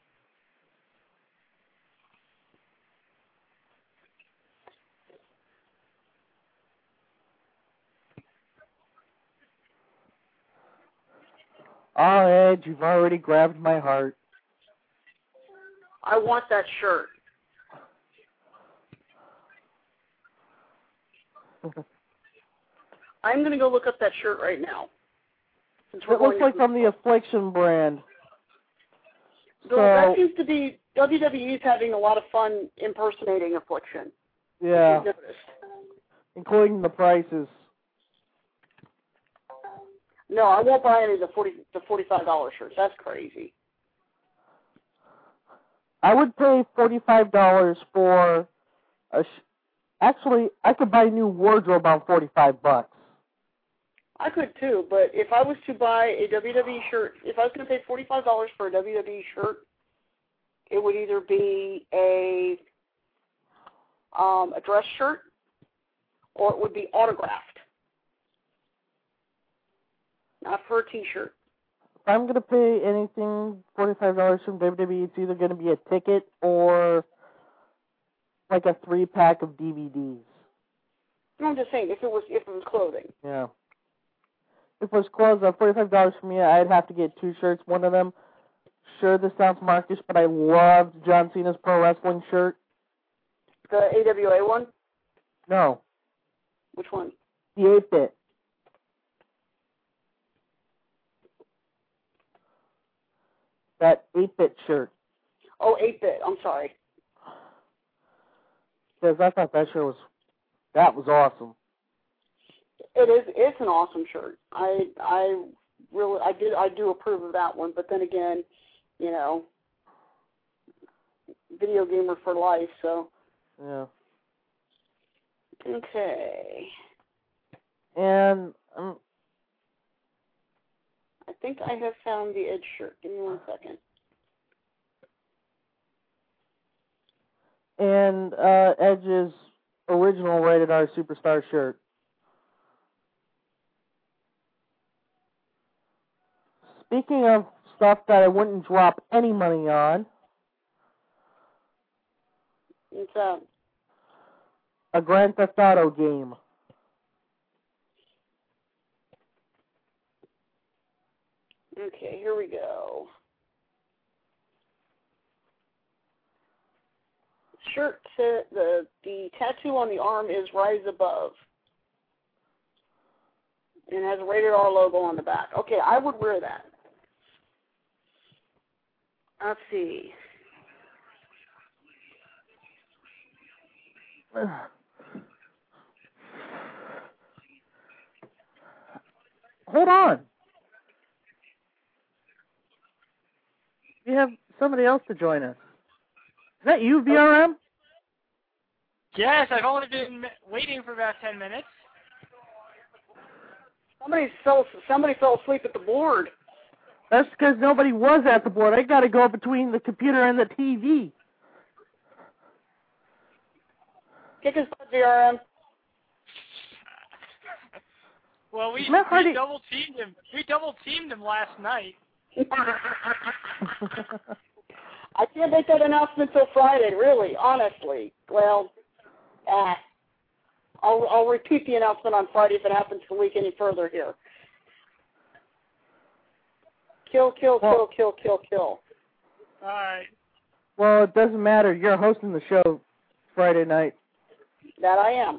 Oh, Edge, you've already grabbed my heart. I want that shirt. I'm going to go look up that shirt right now. It looks like from the Affliction brand. So that seems to be, WWE's having a lot of fun impersonating Affliction. Yeah. Including the prices. No, I won't buy any of the $45 shirts. That's crazy. I would pay $45 for actually, I could buy a new wardrobe on $45. I could too, but if I was to buy a WWE shirt, if I was going to pay $45 for a WWE shirt, it would either be a dress shirt or it would be autographed. Not for a T-shirt. If I'm going to pay anything $45 from WWE, it's either going to be a ticket or like a 3-pack of DVDs. No, I'm just saying, if it was clothing. Yeah. If it was clothes at $45 for me, I'd have to get 2 shirts. One of them, sure, this sounds markish, but I loved John Cena's pro wrestling shirt. The AWA one? No. Which one? The 8-bit. That 8-bit shirt. Oh, 8-bit. I'm sorry. Because I thought that shirt was awesome. It is. It's an awesome shirt. I do approve of that one. But then again, you know, video gamer for life. So. Yeah. Okay. And I think I have found the Edge shirt. Give me 1 second. And Edge's original Rated R Superstar shirt. Speaking of stuff that I wouldn't drop any money on. What's that? A Grand Theft Auto game. Okay, here we go. Shirt, the tattoo on the arm is Rise Above. And has a Rated R logo on the back. Okay, I would wear that. Let's see. Hold on. We have somebody else to join us. Is that you, VRM? Yes, I've only been waiting for about 10 minutes. Somebody fell asleep at the board. That's because nobody was at the board. I got to go between the computer and the TV. Kick his butt, VRM. Well, we double teamed him. We double teamed him last night. I can't make that announcement till Friday, really, honestly. Well, I'll repeat the announcement on Friday if it happens to leak any further here. Kill. All right. Well, it doesn't matter. You're hosting the show Friday night. That I am.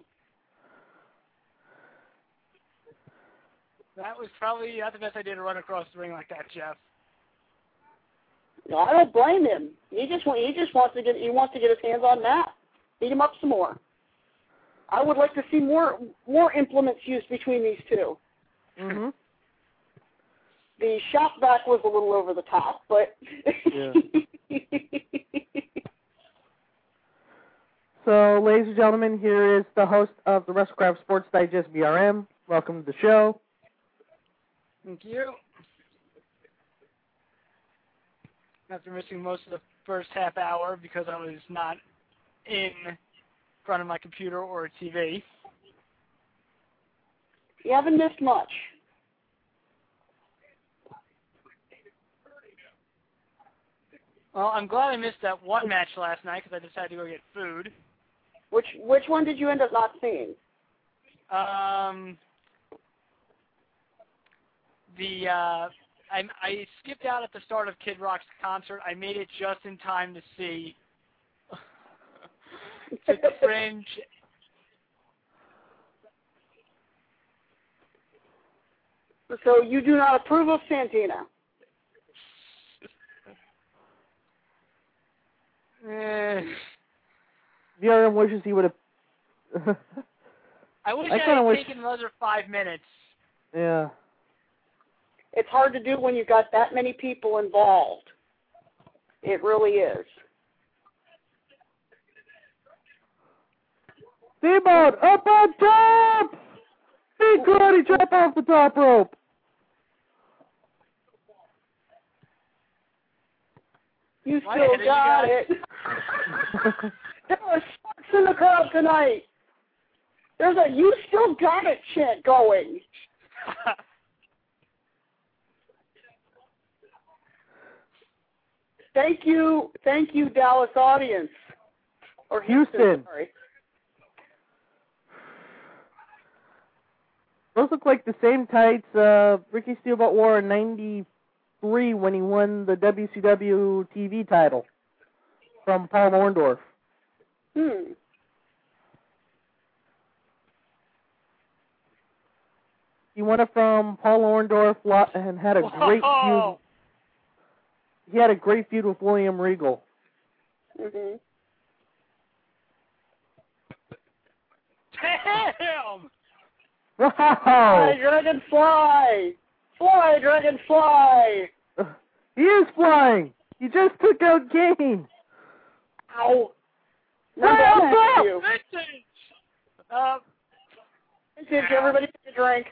That was probably not the best idea to run across the ring like that, Jeff. No, I don't blame him. He wants to get his hands on Matt. Beat him up some more. I would like to see more implements used between these two. Mm-hmm. The shot back was a little over the top, but... Yeah. So, ladies and gentlemen, here is the host of the WrestleCraft Sports Digest VRM. Welcome to the show. Thank you. After missing most of the first half hour because I was not in front of my computer or TV. You haven't missed much. Well, I'm glad I missed that one match last night because I decided to go get food. Which one did you end up not seeing? I skipped out at the start of Kid Rock's concert. I made it just in time to see the Fringe. So you do not approve of Santina? VRM wishes he would have... I wish I had taken another 5 minutes. Yeah. It's hard to do when you've got that many people involved. It really is. Steamboat, up on top! Big karate chop off the top rope. You still got it. There are sparks in the crowd tonight. There's a "you still got it" chant going. Thank you, Dallas audience. Or Houston. Sorry. Those look like the same tights Ricky Steamboat wore in '93 when he won the WCW TV title from Paul Orndorff. He won it from Paul Orndorff and had a great feud. He had a great feud with William Regal. Mm-hmm. Damn! Wow! Fly, dragon, fly! Fly, dragon, fly! He is flying! He just took out Kane! Ow! Vintage, everybody take a drink.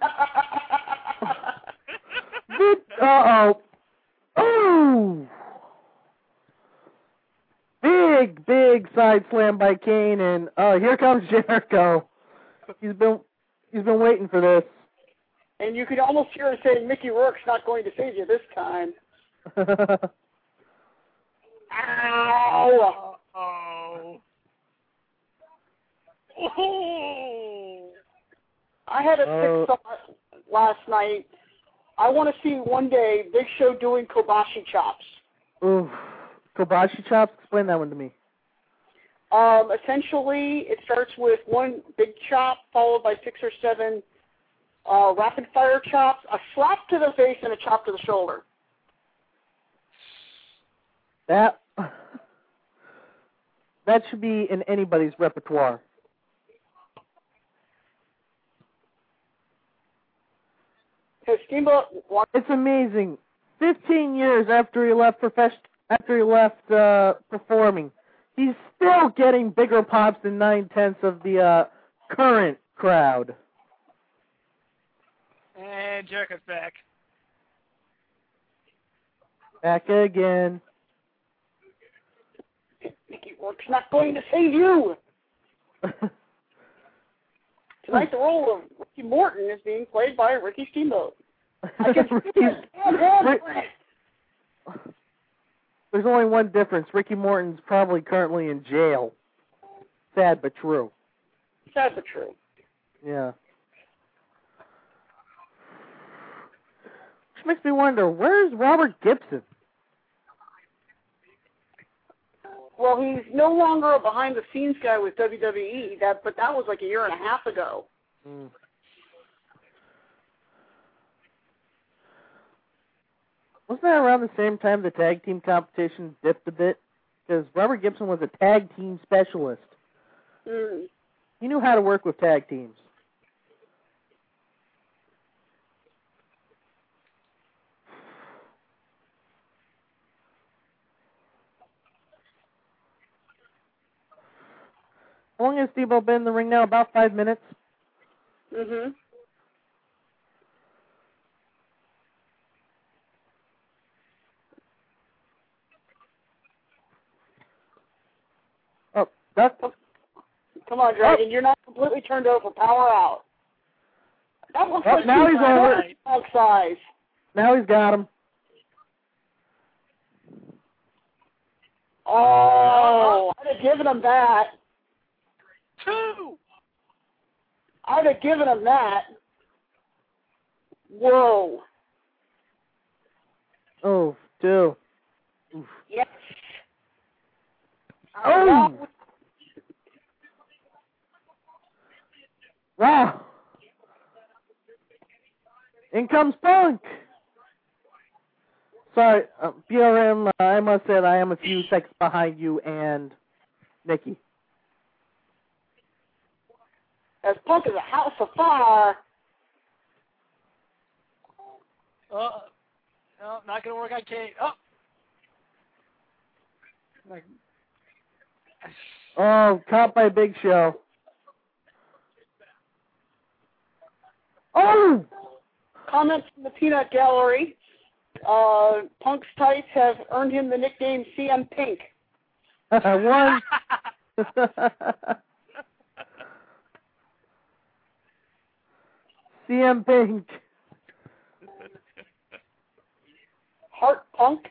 Uh-oh. Oh! Big side slam by Kane, and here comes Jericho. He's been waiting for this. And you could almost hear her saying, "Mickey Rourke's not going to save you this time." Ow! Oh! I had a sick thought last night. I want to see one day Big Show doing Kobashi chops. Ooh, Kobashi chops? Explain that one to me. Essentially, it starts with one big chop followed by 6 or 7 rapid-fire chops, a slap to the face, and a chop to the shoulder. That should be in anybody's repertoire. It's amazing. 15 years after he left performing, he's still getting bigger pops than 9/10 of the current crowd. And Jericho's back. Back again. Mickey Rourke's not going to save you. Tonight, the role of Ricky Morton is being played by Ricky Steamboat. I can see it. There's only one difference. Ricky Morton's probably currently in jail. Sad but true. Sad but true. Yeah. Which makes me wonder, where's Robert Gibson? Well, he's no longer a behind-the-scenes guy with WWE, but that was like a year and a half ago. Mm. Wasn't that around the same time the tag team competition dipped a bit? Because Robert Gibson was a tag team specialist. Mm. He knew how to work with tag teams. How long has Steamboat been in the ring now? About 5 minutes. Mm-hmm. Oh, that's... Come on, Dragon. You're not completely turned over. Power out. That looks like now he's over. Dog size. Now he's got him. Oh, I'd have given him that. 2. I'd have given him that. Whoa. Oh, 2. Oof. Yes. Oh! Wow. In comes Punk. Sorry, BRM, I must say I am a few seconds behind you and Nikki. As Punk is a house of fire. No, not going to work on Kane. Oh! Oh, caught by Big Show. Oh! Comments from the Peanut Gallery. Punk's tights have earned him the nickname CM Pink. One. CM Pink. Heart Punk.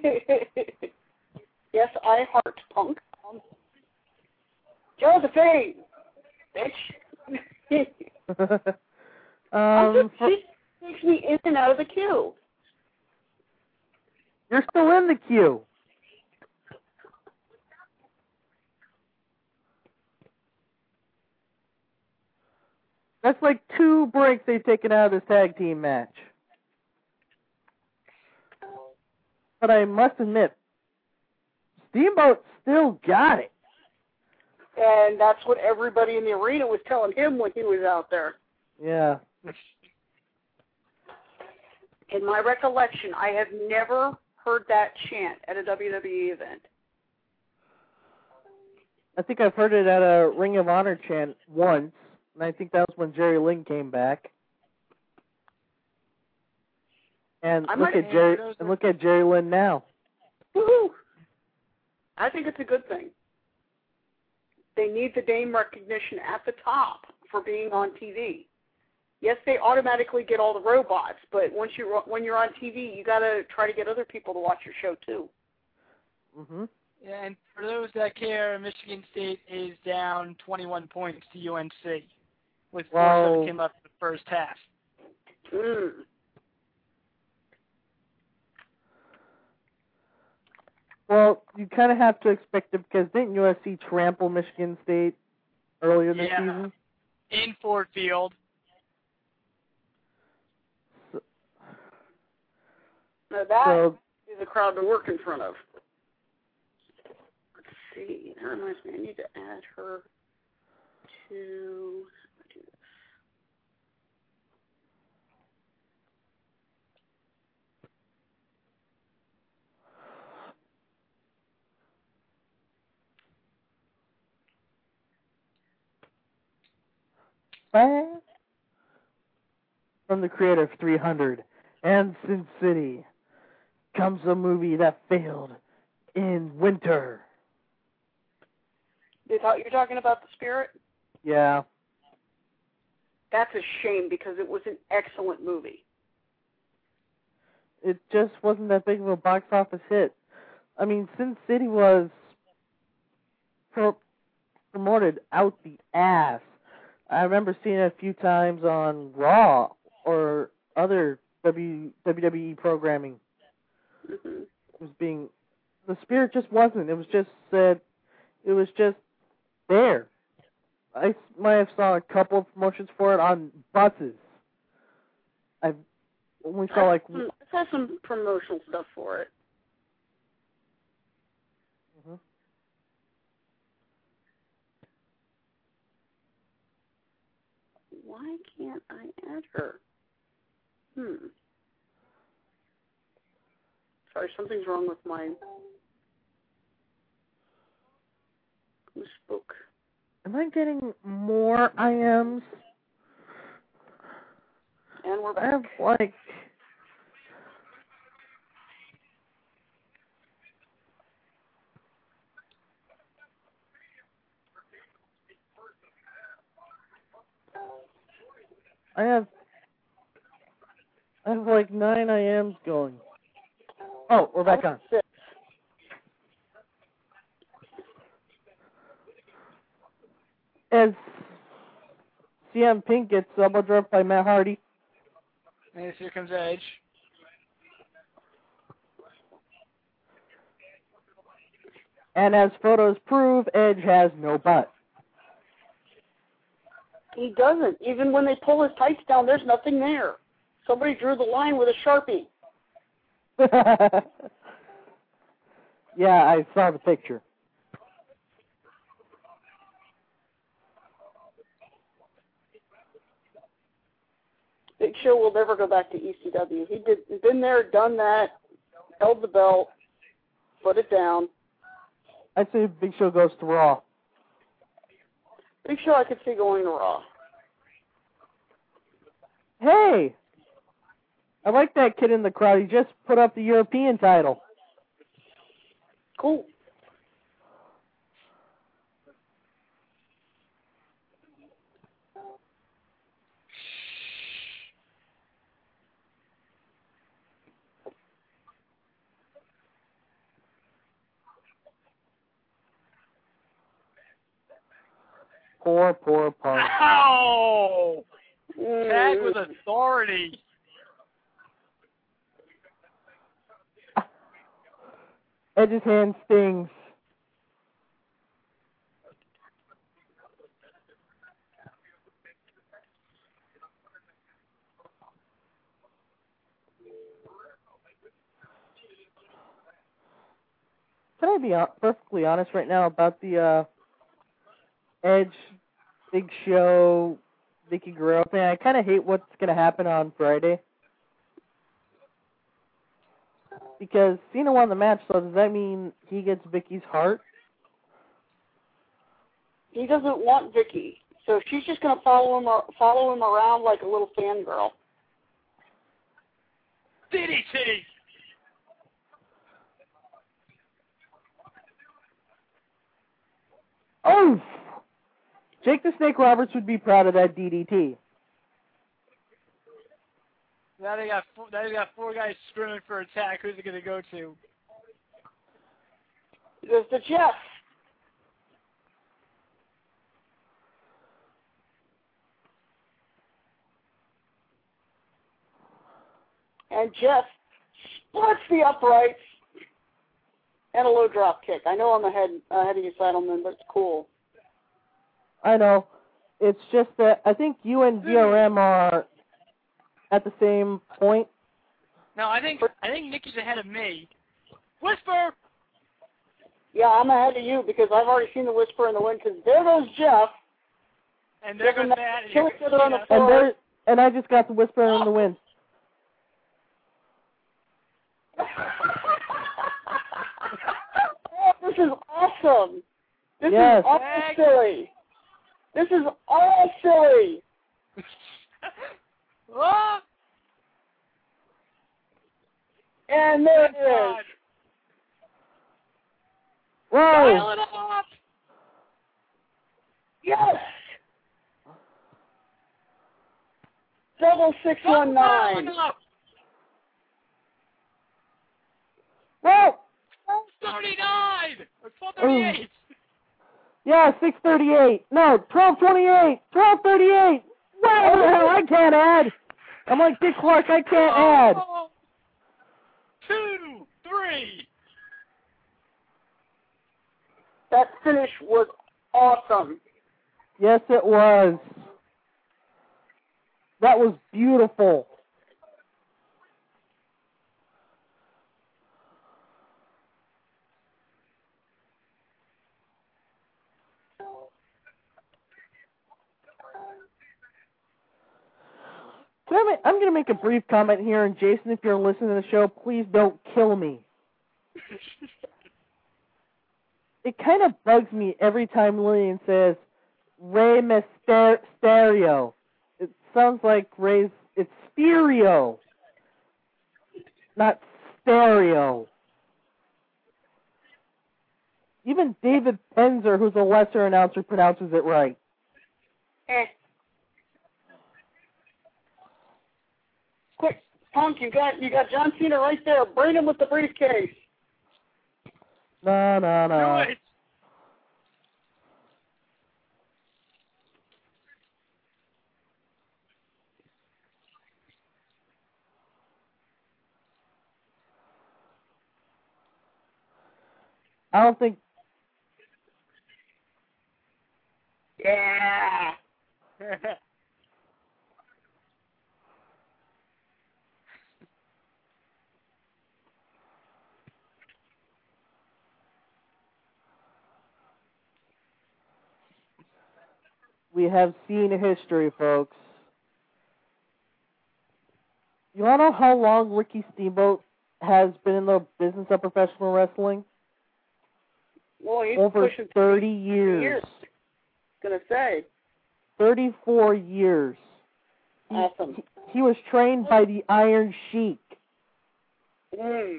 Yes, I heart Punk. Josephine, bitch. She takes me in and out of the queue. You're still in the queue. That's like 2 breaks they've taken out of this tag team match. But I must admit, Steamboat still got it. And that's what everybody in the arena was telling him when he was out there. Yeah. In my recollection, I have never heard that chant at a WWE event. I think I've heard it at a Ring of Honor chant once, and I think that was when Jerry Lynn came back. And look at Jerry Lynn now. Woohoo! I think it's a good thing. They need the name recognition at the top for being on TV. Yes, they automatically get all the robots, but when you're on TV, you got to try to get other people to watch your show too. Mhm. Yeah, and for those that care, Michigan State is down 21 points to UNC, with 4 that came up in the first half. Well, you kind of have to expect it because didn't USC trample Michigan State earlier this season? In Ford Field. Now that is a crowd to work in front of. Let's see. That reminds me, I need to add her to... From the creator of 300 and Sin City comes a movie that failed in winter. You're talking about The Spirit? Yeah. That's a shame because it was an excellent movie. It just wasn't that big of a box office hit. I mean, Sin City was promoted out the ass. I remember seeing it a few times on Raw or other WWE programming. Mm-hmm. The Spirit just wasn't. It was just there. I might have saw a couple of promotions for it on buses. I've only saw I saw some promotional stuff for it. Mm-hmm. Why can't I add her? Sorry, something's wrong with my... Who spoke? Am I getting more IMs? And we're I have, like... I have like 9 IMs going. Oh, we're back on. 6. As CM Punk gets elbow dropped by Matt Hardy. And here comes Edge. And as photos prove, Edge has no butt. He doesn't. Even when they pull his tights down, there's nothing there. Somebody drew the line with a Sharpie. Yeah, I saw the picture. Big Show will never go back to ECW. He's been there, done that, held the belt, put it down. I'd say Big Show goes to Raw. Big Show I could see going to Raw. Hey! I like that kid in the crowd. He just put up the European title. Cool. Poor Punk. Ow! Tag with authority. Edge's hand stings. Can I be perfectly honest right now about the Edge, Big Show, Vicky Guerrero thing? I kind of hate what's going to happen on Friday. Because Cena won the match, so does that mean he gets Vicky's heart? He doesn't want Vicky, so she's just going to follow him around like a little fangirl. DDT! Oh! Jake the Snake Roberts would be proud of that DDT. Now they got 4 guys screaming for attack. Who's it going to go to? It goes to Jeff. And Jeff splits the uprights and a low drop kick. I know I'm ahead of you, Seidelman, but it's cool. I know. It's just that I think you and DRM are at the same point. No, I think Nikki's ahead of me. Whisper! Yeah, I'm ahead of you because I've already seen the Whisper in the win. Because there goes Jeff. And there goes Matt. Kill each other on the floor. And I just got the Whisper in the win. Oh, this is awesome. This Yes. is all silly. This is all silly. Oh! And there it is. Whoa! Dial it up! Yes. Double 619. Whoa! 1239! Or 1238! Yeah, 638. No, 1228. 1238. Whatever the hell, I can't add. I'm like Dick Clark, I can't add. 2, 3. That finish was awesome. Yes, it was. That was beautiful. I'm going to make a brief comment here, and Jason, if you're listening to the show, please don't kill me. It kind of bugs me every time Lillian says, Rey Mysterio. It sounds like Rey's. It's stereo, not stereo. Even David Penzer, who's a lesser announcer, pronounces it right. Quick, Punk, you got John Cena right there. Bring him with the briefcase. No. Do it. I don't think. Yeah. We have seen history, folks. You want to know how long Ricky Steamboat has been in the business of professional wrestling? Well, he's Over pushing 30 years. Gonna say. 34 years. Awesome. He was trained by the Iron Sheik. Mm.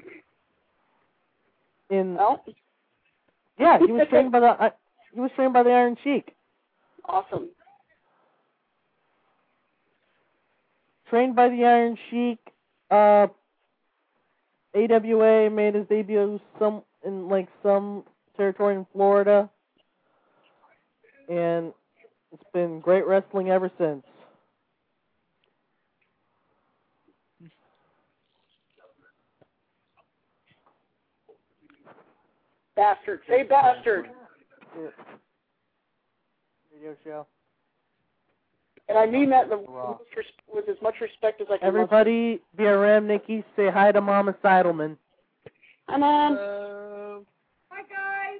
Yeah, he was trained by the Iron Sheik. Awesome. Trained by the Iron Sheik. AWA made his debut in some territory in Florida, and it's been great wrestling ever since. Bastard. Say bastard. Radio show. And I mean that with as much respect as I can. Everybody, BRM, Nikki, say hi to Mama Seidelman. Hi, Mom. Hi, guys.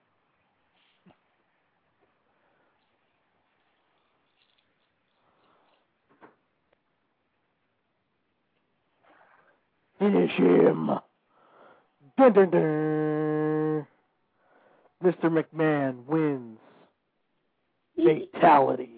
Finish him. Dun, dun, dun. Mr. McMahon wins. Fatality.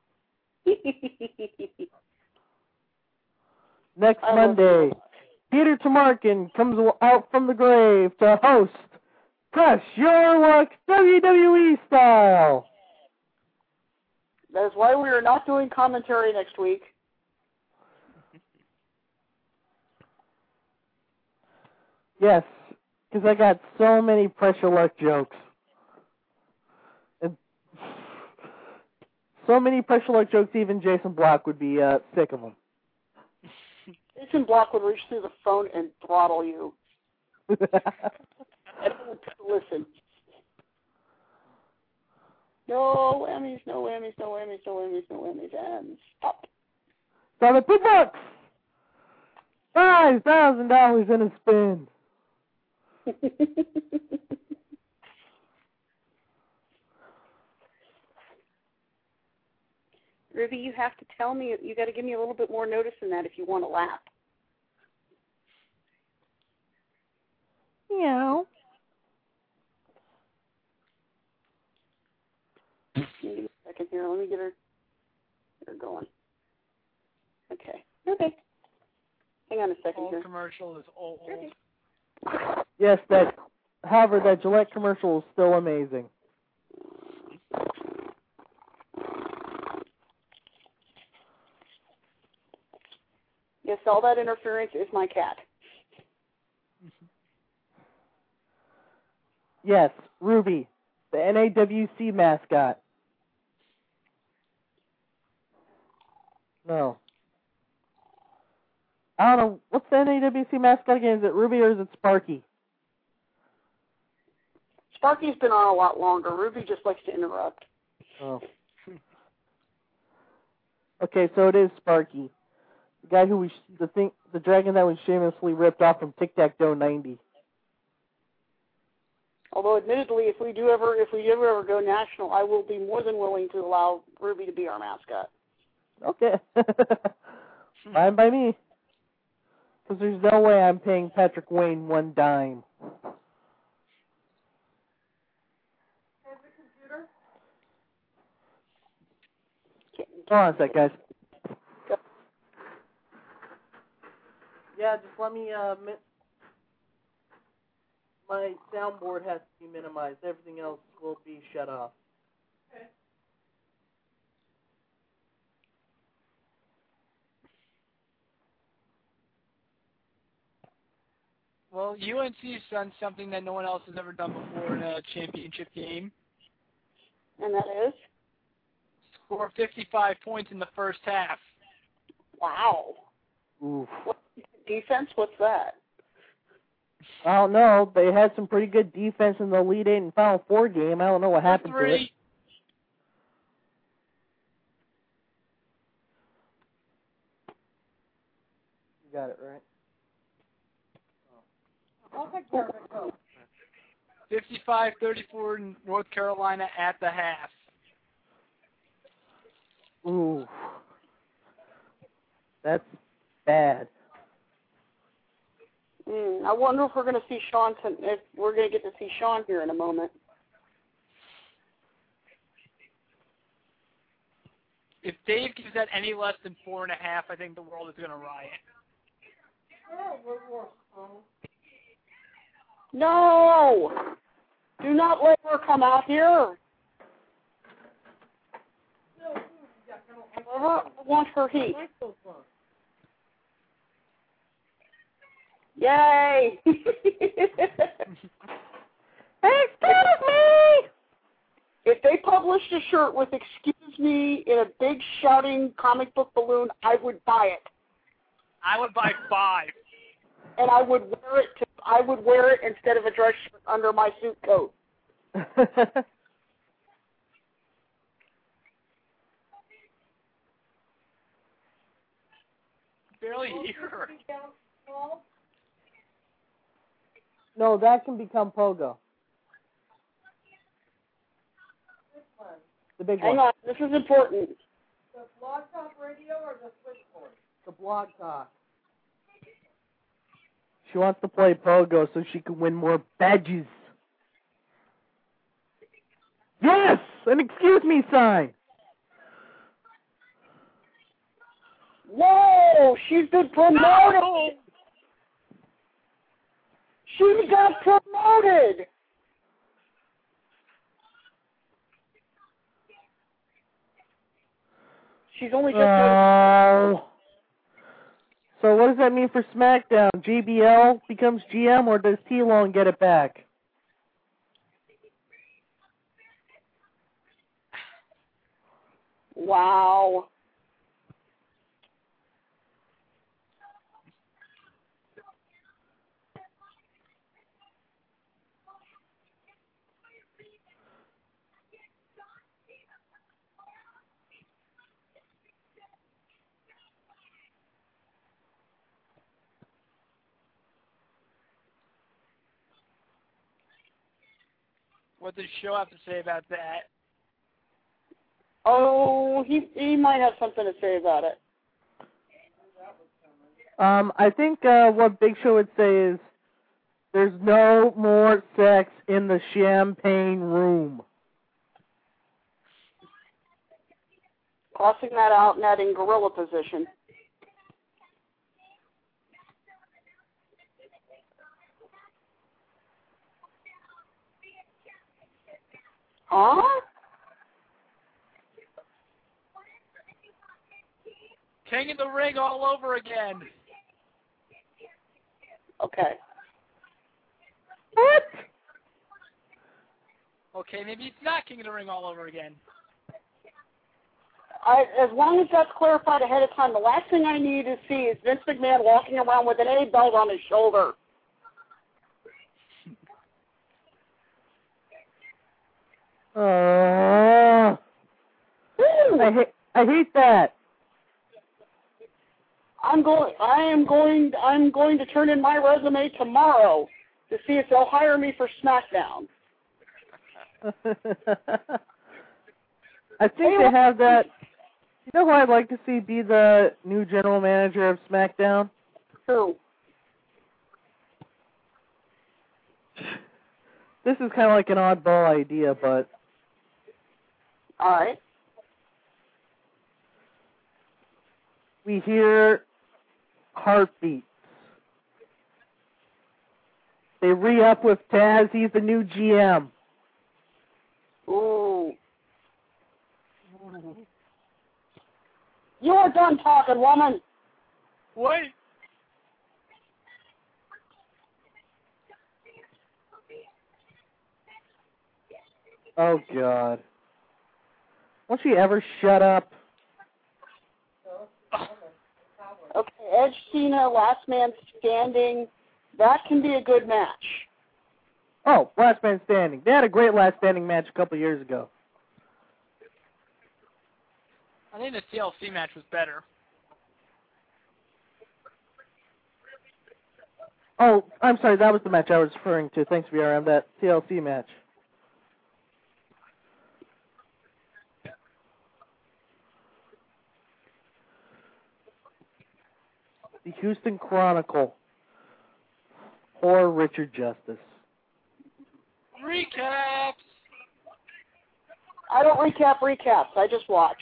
Next Monday, Peter Tomarkin comes out from the grave to host Press Your Luck WWE style. That is why we are not doing commentary next week. Yes, because I got so many Pressure Luck jokes. And so many Pressure Luck jokes, even Jason Block would be sick of them. Jason Block would reach through the phone and throttle you. Everyone listen. No whammies, no whammies, no whammies, no whammies, no whammies, and stop. $2 bucks. $5,000 in a spin. Ruby, you have to tell me, you got to give me a little bit more notice than that if you want to lap. Meow. Give me a second here. Let me get her going. Okay. Hang on a second here. Commercial is old. Yes, however, that Gillette commercial is still amazing. Yes, all that interference is my cat. Yes, Ruby, the NAWC mascot. No. I don't know. What's the NAWC mascot again? Is it Ruby or is it Sparky? Sparky's been on a lot longer. Ruby just likes to interrupt. Oh. Okay, so it is Sparky. The guy who the dragon that was shamelessly ripped off from Tic Tac Toe 90. Although, admittedly, if we ever go national, I will be more than willing to allow Ruby to be our mascot. Okay. Fine by me. Because there's no way I'm paying Patrick Wayne one dime. Hold on a sec, guys. Yeah, just let me, my soundboard has to be minimized. Everything else will be shut off. Okay. Well, UNC's done something that no one else has ever done before in a championship game. And that is? Score 55 points in the first half. Wow. Oof. What defense? What's that? I don't know. They had some pretty good defense in the Elite Eight and Final Four game. I don't know what happened to it. You got it, right? I'll take care of it. Go. 55-34 North Carolina at the half. Ooh. That's bad. I wonder if we're going to see Sean, if we're going to get to see Sean here in a moment. If Dave gives that any less than 4.5, I think the world is going to riot. No! Do not let her come out here. I want her heat. Yay! Excuse me! If they published a shirt with "excuse me" in a big shouting comic book balloon, I would buy it. I would buy 5. And I would wear it I would wear it instead of a dress shirt under my suit coat. Barely hear her. No, that can become Pogo. The big Hang one. on, this is important. The Blog Talk Radio or the switchboard? The Blog Talk. She wants to play Pogo so she can win more badges. Yes! An excuse me sign! Whoa! She's been promoted! No! She got promoted! She's only just... Oh. So what does that mean for SmackDown? JBL becomes GM, or does T-Lone get it back? Wow. What does Show have to say about that? Oh, he might have something to say about it. I think what Big Show would say is, there's no more sex in the champagne room. Crossing that out and adding gorilla position. Huh? King of the Ring all over again. Okay. What? Okay, maybe it's not King of the Ring all over again. As long as that's clarified ahead of time, the last thing I need to see is Vince McMahon walking around with an A belt on his shoulder. I hate that. I'm going to turn in my resume tomorrow to see if they'll hire me for SmackDown. I think they have that. You know who I'd like to see be the new general manager of SmackDown? Who? This is kind of like an oddball idea, but... All right. we hear heartbeats. They re-up with Taz. He's the new GM. Ooh. You're done talking, woman. Wait. Oh, God. Won't she ever shut up? Okay, Edge Cena, last man standing. That can be a good match. Oh, last man standing. They had a great last standing match a couple years ago. I think the TLC match was better. Oh, I'm sorry, that was the match I was referring to. Thanks, VRM, that TLC match. The Houston Chronicle. Or Richard Justice. Recaps! I don't recap recaps. I just watch.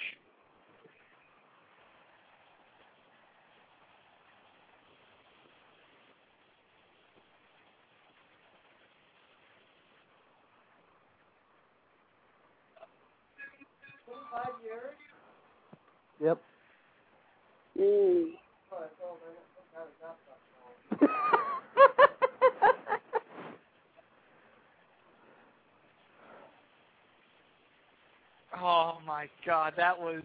Yep. Mm. Oh my God, that was...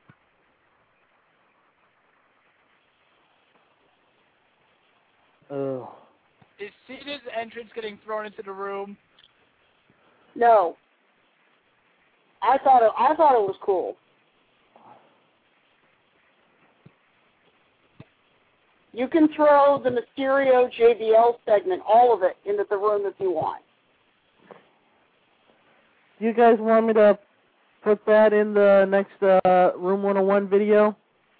Ugh. Is Cena's entrance getting thrown into the room? No. I thought it was cool. You can throw the Mysterio JBL segment, all of it, into the room if you want. Do you guys want me to put that in the next Room 101 video?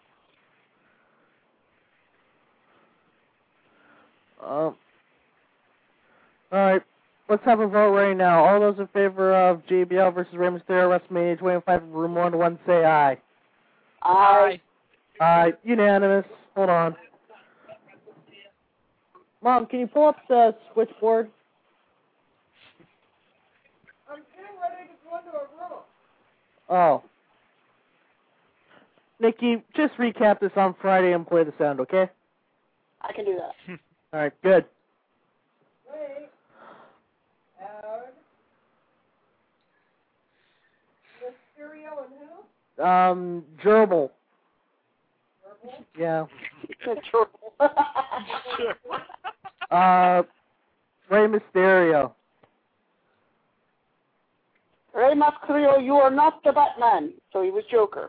Alright, let's have a vote right now. All those in favor of JBL versus Rey Mysterio WrestleMania 25 Room 101 say aye. Aye. Aye, unanimous. Hold on. Mom, can you pull up the switchboard? I'm getting ready to go into a room. Oh. Nikki, just recap this on Friday and play the sound, okay? I can do that. Alright, good. Wait. And Mysterio and who? Gerbil. Purple? Yeah. Sure. Rey Mysterio. Rey Mysterio, you are not the Batman. So he was Joker.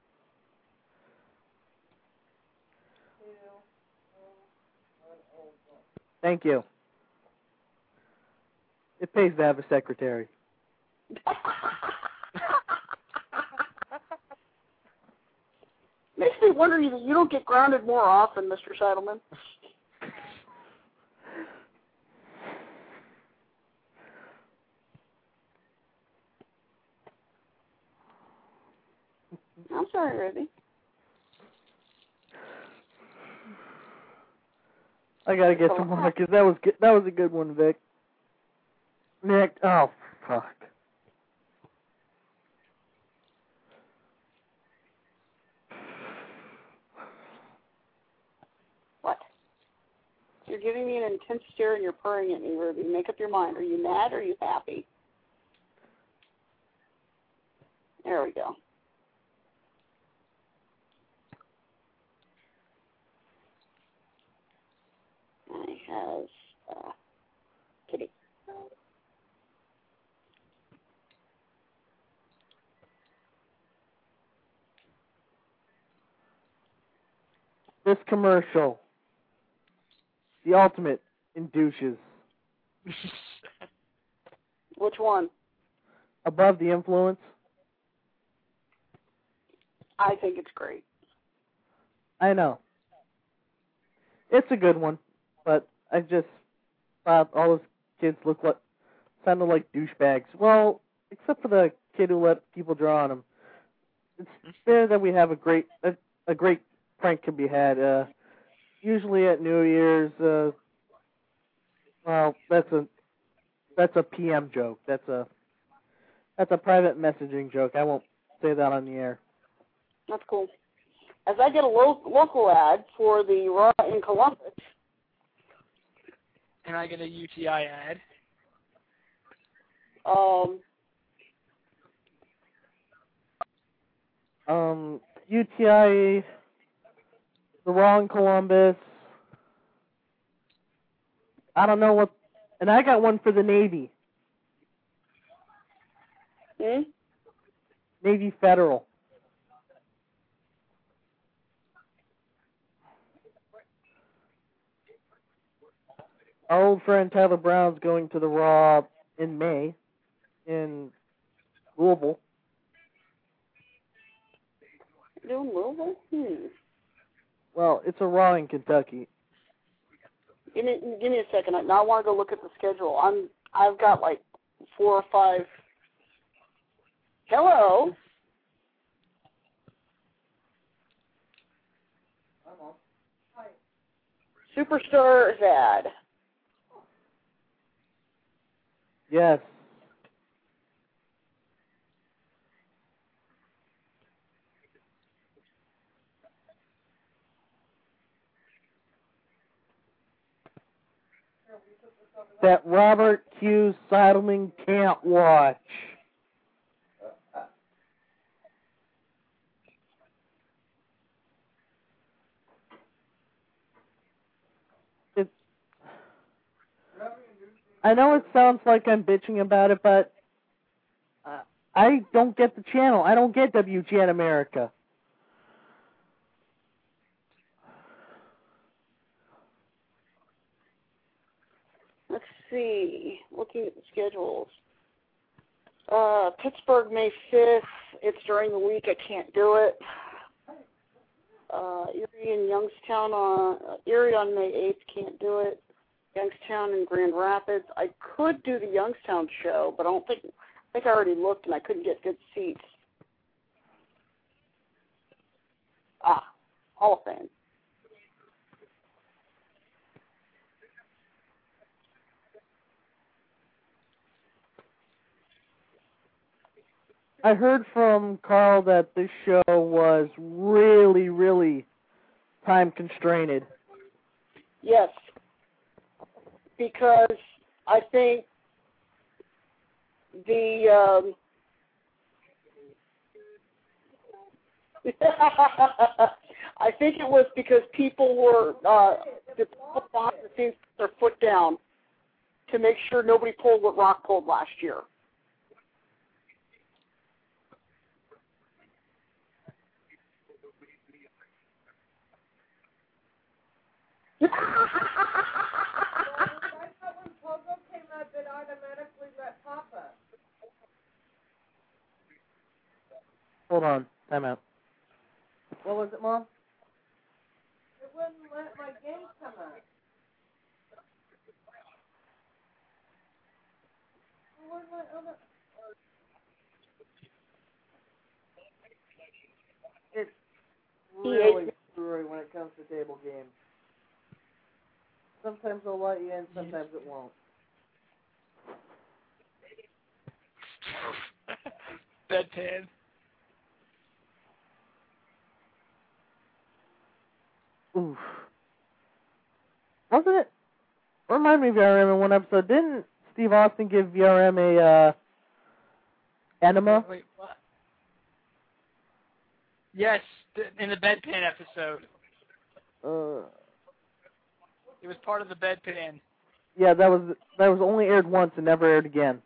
Thank you. It pays to have a secretary. Makes me wonder you don't get grounded more often, Mr. Seidelman. I'm sorry, Rosie. I gotta get some more because that was good. That was a good one, Vic. Nick, oh fuck. What? You're giving me an intense stare and you're purring at me, Ruby. Make up your mind. Are you mad or are you happy? There we go. I have Kitty. This commercial, the ultimate in douches. Which one? Above the Influence. I think it's great. I know. It's a good one, but I just thought all those kids sounded like douchebags. Well, except for the kid who let people draw on him. It's fair that we have a great prank can be had. Usually at New Year's. Well, that's a PM joke. That's a private messaging joke. I won't say that on the air. That's cool. As I get a local ad for the Raw in Columbus. And I get a UTI ad. UTI, the Raw in Columbus. I don't know what, and I got one for the Navy. Navy Federal. Our old friend Tyler Brown's going to the Raw in May in Louisville. Doing Louisville? Well, it's a Raw in Kentucky. Give me a second. Now I want to go look at the schedule. I've got like 4 or 5. Hello. Hi. Superstars ad. Yes. That Robert Q. Seidelman can't watch. I know it sounds like I'm bitching about it, but I don't get the channel. I don't get WGN America. Let's see. Looking at the schedules. Pittsburgh, May 5th. It's during the week. I can't do it. Erie and Youngstown Erie on May 8th. Can't do it. Youngstown and Grand Rapids. I could do the Youngstown show, but I think I already looked and I couldn't get good seats. Hall of Fame. I heard from Carl that this show was really, really time constrained. Yes, because I think the I think it was because people were the people behind the scenes put their foot down to make sure nobody pulled what Rock pulled last year. I thought when Pogo came out, it automatically let Papa. Hold on. Time out. What was it, Mom? It wouldn't let my game come out. Where's my other? It's really screwy when it comes to table games. Sometimes they'll let you in, sometimes it won't. Bedpan. Oof. Wasn't it? Remind me of VRM in one episode. Didn't Steve Austin give VRM a enema? Wait, what? Yes, in the Bedpan episode. It was part of the Bedpan. Yeah, that was only aired once and never aired again.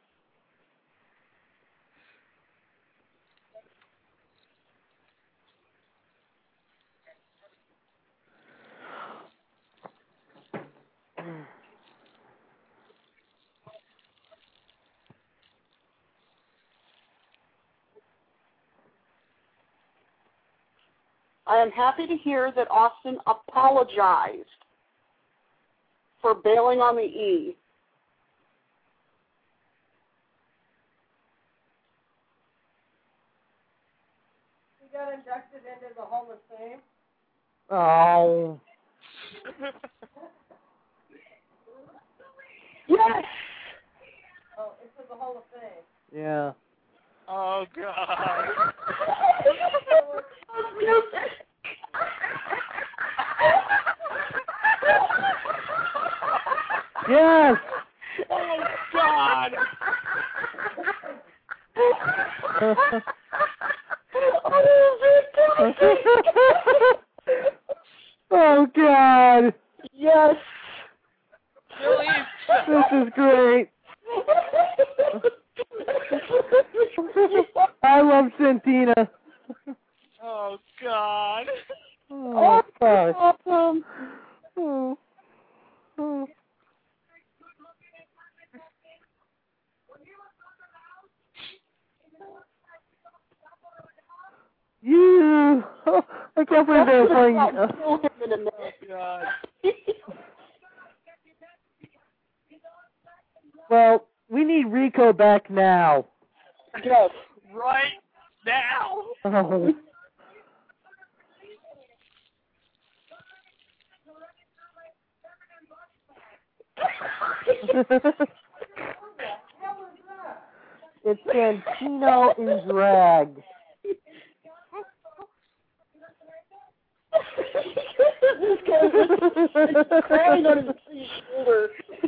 I am happy to hear that Austin apologized for bailing on the E. He got inducted into the Hall of Fame. Oh. Yes! Oh, it's the Hall of Fame. Yeah. Oh, God. Yes! Oh, God. Oh, God. Yes! This is great. I love Santina. Oh, God. Oh, fuck. Awesome. Oh. Oh. You. Oh, I can't believe they're playing. Kill him in a minute. Oh, God. Well, we need Rico back now. Yes. Right now. Oh. It's Santino in drag. This guy's crying on his shoulder.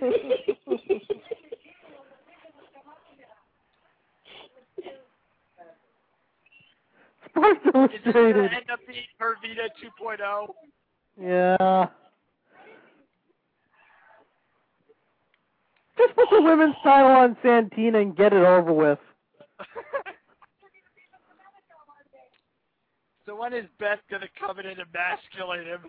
Sports Is this going Illustrated. to end up being Pervita 2.0? Yeah. Just put the women's title on Santina and get it over with. So when is Beth going to come in and emasculate him?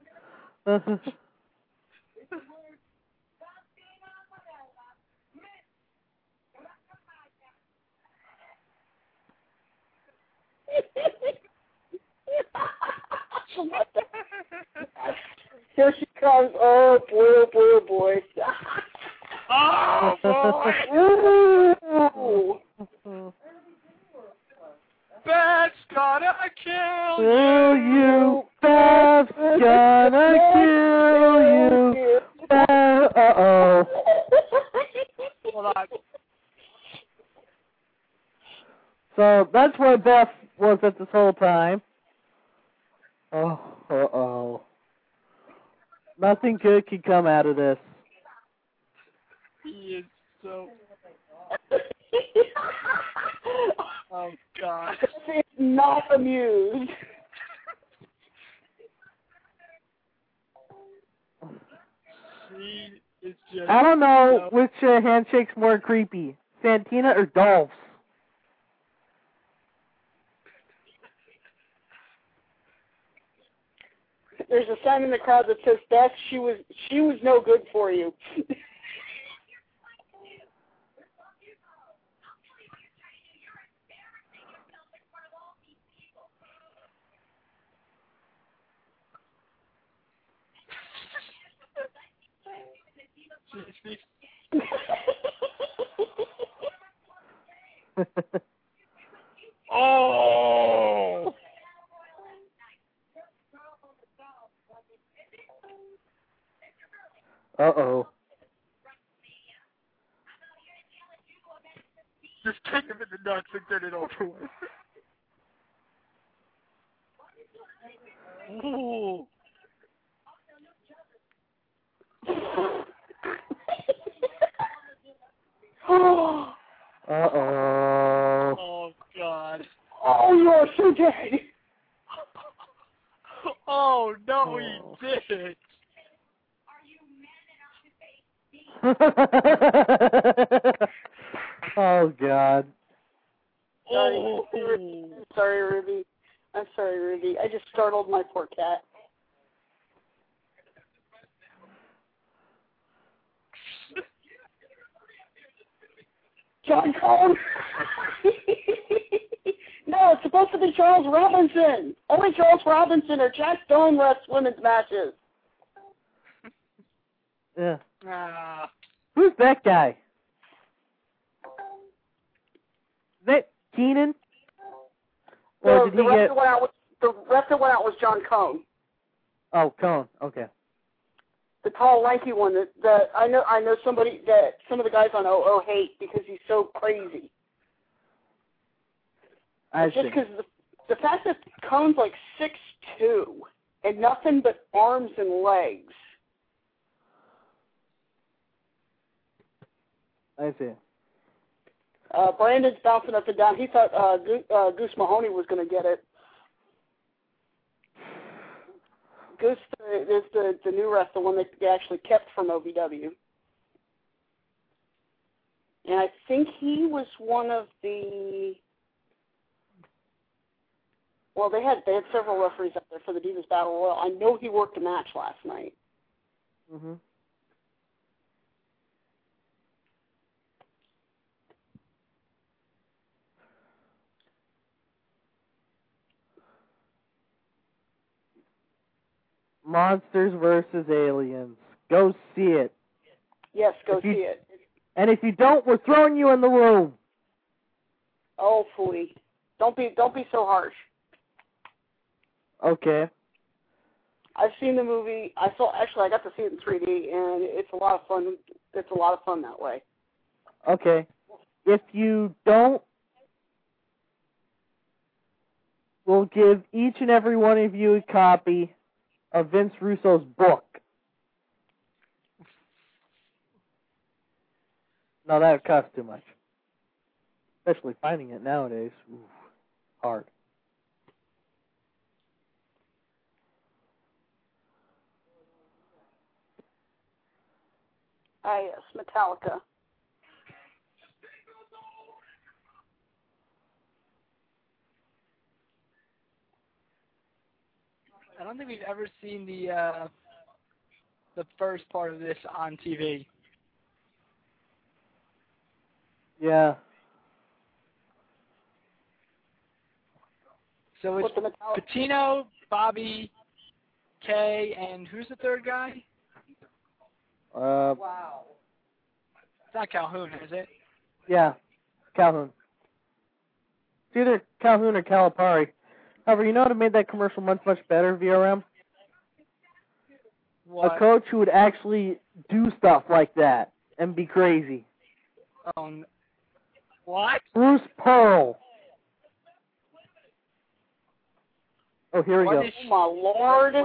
Here she comes. Oh boy, oh boy, oh boy. Oh, boy! Ooh. Beth's gonna kill Kill you, Beth's gonna kill you. Beth, uh-oh. Hold on. So that's where Beth was at this whole time. Oh, uh-oh. Nothing good could come out of this. He is so... Oh, God. She's not amused. She is just... I don't know which handshake's more creepy, Santina or Dolph's. There's a sign in the crowd that says, "Beth, she was no good for you." Oh! Uh-oh. Just kick him in the nuts and get it over with. Ooh. Uh-oh. Oh, God. Oh, you are so dead. Oh, no, he didn't. Oh, God. Oh. I'm sorry, Ruby. I'm sorry, Ruby. I just startled my poor cat. John Cone. No, it's supposed to be Charles Robinson. Only Charles Robinson or Jack Stone refs women's matches. Yeah. Ah. Who's that guy? Is that Keenan? Or No, did he get... the ref that went out was John Cone. Oh, Cone. Okay. The tall, lanky one that I know somebody that some of the guys on OO hate because he's so crazy. Just because the fact that Cone's like 6'2" and nothing but arms and legs. I see. Brandon's bouncing up and down. He thought Goose Mahoney was going to get it. Goose is the new wrestler, one that they actually kept from OVW. And I think he was one of the... Well, they had several referees up there for the Divas Battle Royal. I know he worked a match last night. Mm-hmm. Monsters versus Aliens. Go see it. Yes, go see it. And if you don't, we're throwing you in the room. Oh, phooey. Don't be so harsh. Okay. I've seen the movie. I got to see it in 3D, and it's a lot of fun. It's a lot of fun that way. Okay. If you don't, we'll give each and every one of you a copy of Vince Russo's book. No, that would cost too much. Especially finding it nowadays. Ooh, hard. Ah, yes, Metallica. I don't think we've ever seen the first part of this on TV. Yeah. So it's Patino, Bobby, Kay, and who's the third guy? Wow. It's not Calhoun, is it? Yeah, Calhoun. It's either Calhoun or Calipari. However, you know what made that commercial much better, VRM? What? A coach who would actually do stuff like that and be crazy. What? Bruce Pearl. Oh, here we go. Oh, my Lord.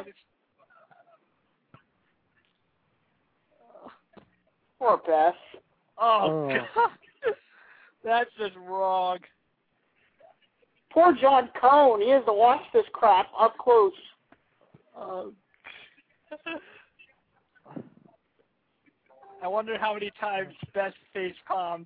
Poor Beth. Oh, God. That's just wrong. Poor John Cone. He has to watch this crap up close. I wonder how many times Beth face palmed.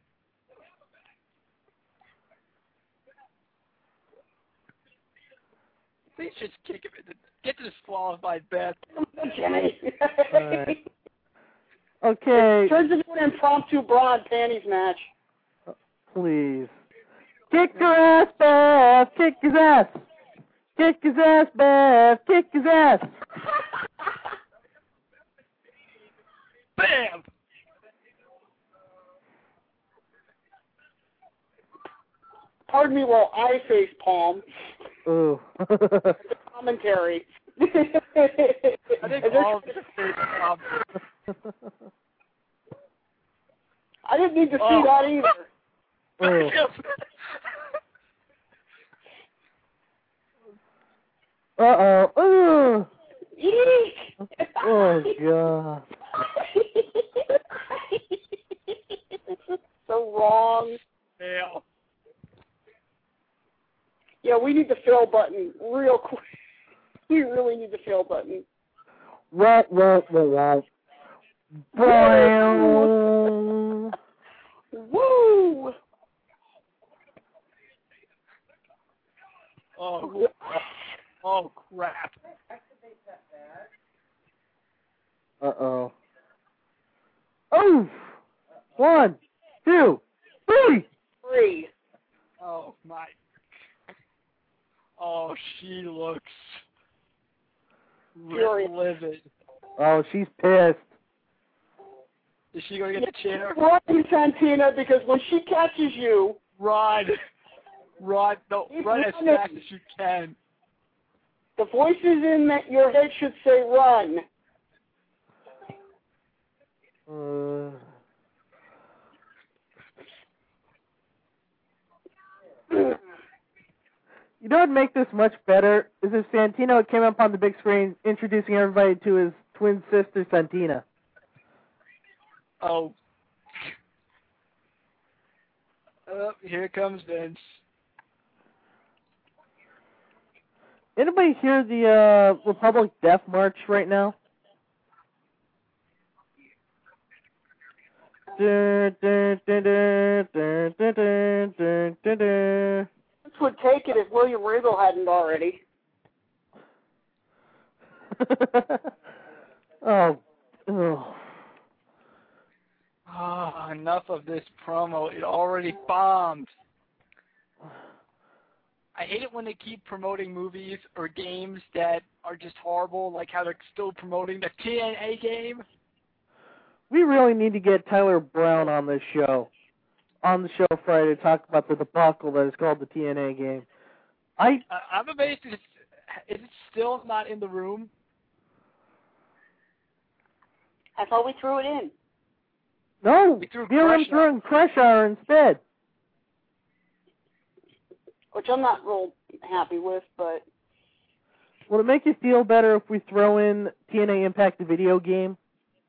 Please just kick him in the... Get disqualified, Beth. Jenny. Right. Okay. Turns into an impromptu bra and panties match. Please. Kick your ass, Beth! Kick his ass! Kick his ass, Beth! Kick his ass! Bam! Pardon me while I face palm. Ooh. The commentary. I think all of the face palm. I didn't need to see that either. Oh. Uh-oh. Eek! Oh, God. So wrong. Fail. Yeah, we need the fail button real quick. We really need the fail button. What? Woo! Oh, crap. Uh-oh. Oh! 1, 2, 3! 3. Oh, my. Oh, she looks Furious. livid. Oh, she's pissed. Is she going to get the chair? Run, Santina, because when she catches you... Run. No, run as fast as you can. The voices in your head should say run. You know what would make this much better is if Santino came up on the big screen introducing everybody to his twin sister, Santina. Oh. Oh, here comes Vince. Anybody hear the Republic Death March right now? Dun, dun, dun, dun, dun, dun, dun, dun, dun. This would take it if William Regal hadn't already. Oh. Ah, enough of this promo. It already bombed. I hate it when they keep promoting movies or games that are just horrible, like how they're still promoting the TNA game. We really need to get Tyler Brown on this show. On the show Friday to talk about the debacle that is called the TNA game. I'm amazed. Is it still not in the room? I thought we threw it in. No, we threw in Crush Hour instead. Which I'm not real happy with, but... Will it make you feel better if we throw in TNA Impact, the video game?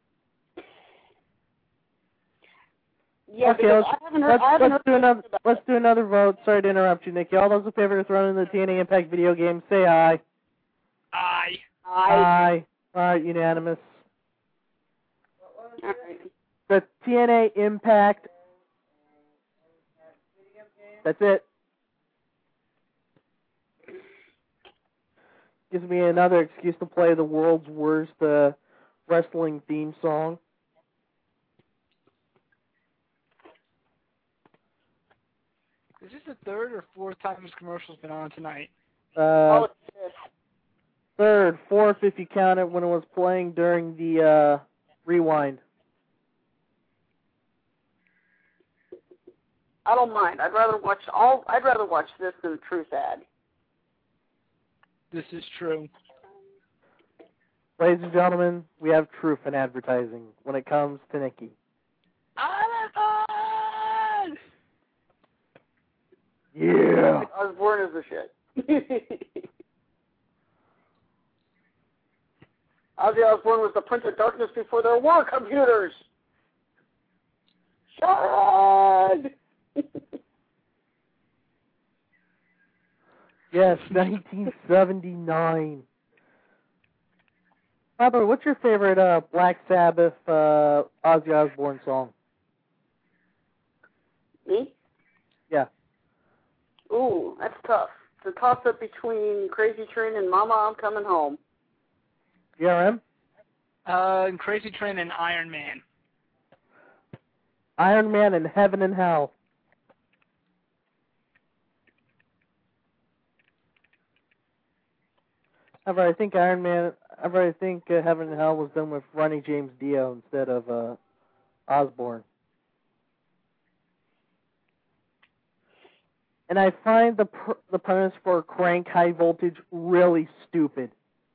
Yeah, okay, let's do another vote. Sorry to interrupt you, Nikki. All those in favor of throwing in the TNA Impact video game, say aye. Aye. Aye. All right, unanimous. All right. The TNA Impact. That's it. Gives me another excuse to play the world's worst wrestling theme song. Is this the third or fourth time this commercial's been on tonight? It's fifth. Third, fourth if you count it when it was playing during the rewind. I don't mind. I'd rather watch this than the Truth ad. This is true. Ladies and gentlemen, we have truth in advertising when it comes to Nikki. Yeah. Osborne is the shit. Ozzy Osbourne was the Prince of Darkness before there were computers. Sharon! Yes, 1979. Barbara, what's your favorite Black Sabbath Ozzy Osbourne song? Me? Yeah. Ooh, that's tough. It's a toss-up between Crazy Train and Mama, I'm Coming Home. GRM? Crazy Train and Iron Man. Iron Man and Heaven and Hell. However, I think Heaven and Hell was done with Ronnie James Dio instead of Osborne. And I find the premise for Crank High Voltage really stupid.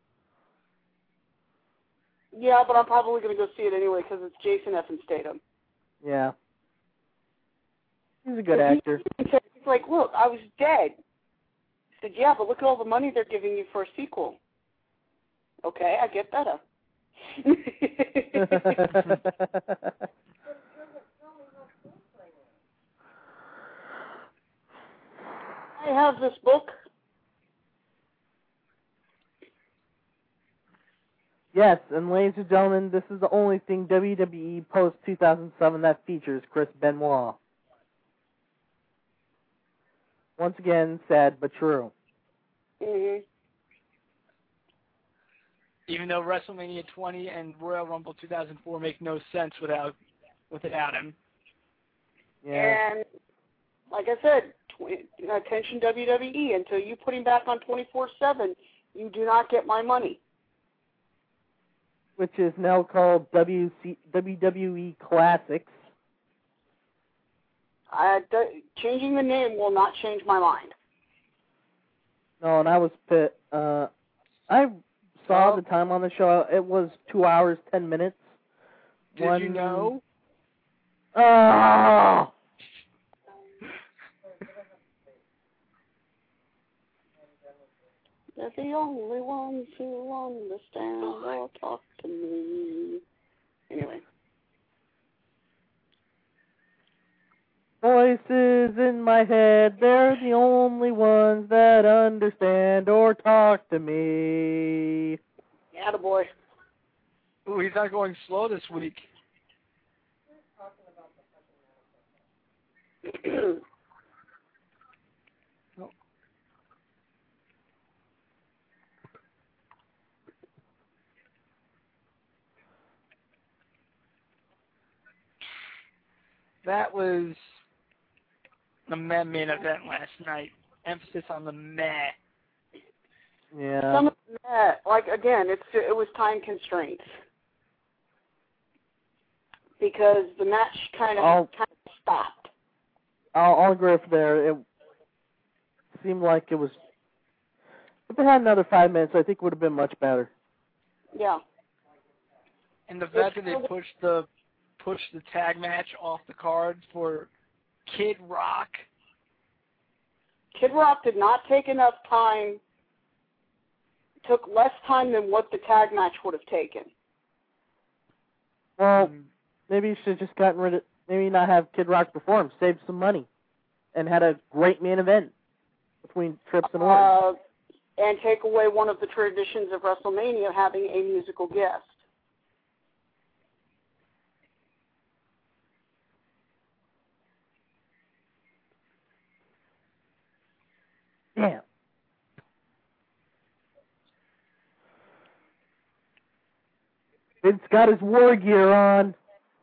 Yeah, but I'm probably going to go see it anyway because it's Jason F. Statham. Yeah. He's a good actor. He's like, look, I was dead. I said, yeah, but look at all the money they're giving you for a sequel. Okay, I get better. I have this book. Yes, and ladies and gentlemen, this is the only thing WWE post-2007 that features Chris Benoit. Once again, sad but true. Mm-hmm. Even though WrestleMania 20 and Royal Rumble 2004 make no sense without him. Yeah. And like I said, attention WWE, until you put him back on 24/7, you do not get my money. Which is now called WWE Classics. Changing the name will not change my mind. No, and I was I saw the time on the show. It was 2 hours, 10 minutes. Did you know? Oh! They're the only ones who understand or talk to me. Anyway. Voices in my head, they're the only ones that understand or talk to me. Attaboy. Ooh, he's not going slow this week. That was the main event last night. Emphasis on the meh. Yeah. Some of that, like, again, it was time constraints. Because the match kind of stopped. I'll agree with there. It seemed like it was... If they had another 5 minutes, I think it would have been much better. Yeah. And the fact that they pushed the tag match off the card for Kid Rock. Kid Rock did not take enough time, took less time than what the tag match would have taken. Well, maybe you should have just gotten rid of, maybe not have Kid Rock perform, save some money, and had a great main event between Trips and Orton. And take away one of the traditions of WrestleMania, having a musical guest. Damn. Vince got his war gear on.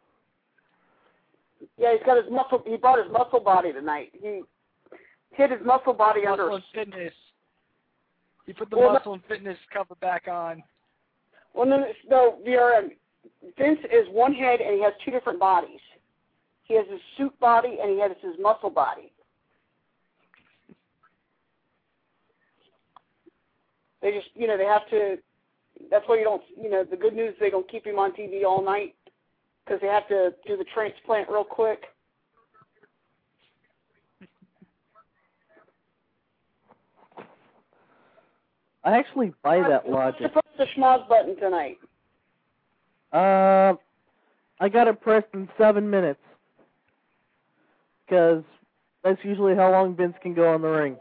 Yeah, he's got his muscle. He brought his muscle body tonight. He hid his muscle body under. Muscle and Fitness. He put the Muscle and Fitness cover back on. Well, no, Vince is one head and he has two different bodies. He has his suit body and he has his muscle body. They just, they have to. That's why you don't. The good news, they don't keep him on TV all night because they have to do the transplant real quick. I actually buy that logic. Press the schmoz button tonight. I got it pressed in 7 minutes because that's usually how long Vince can go in the ring.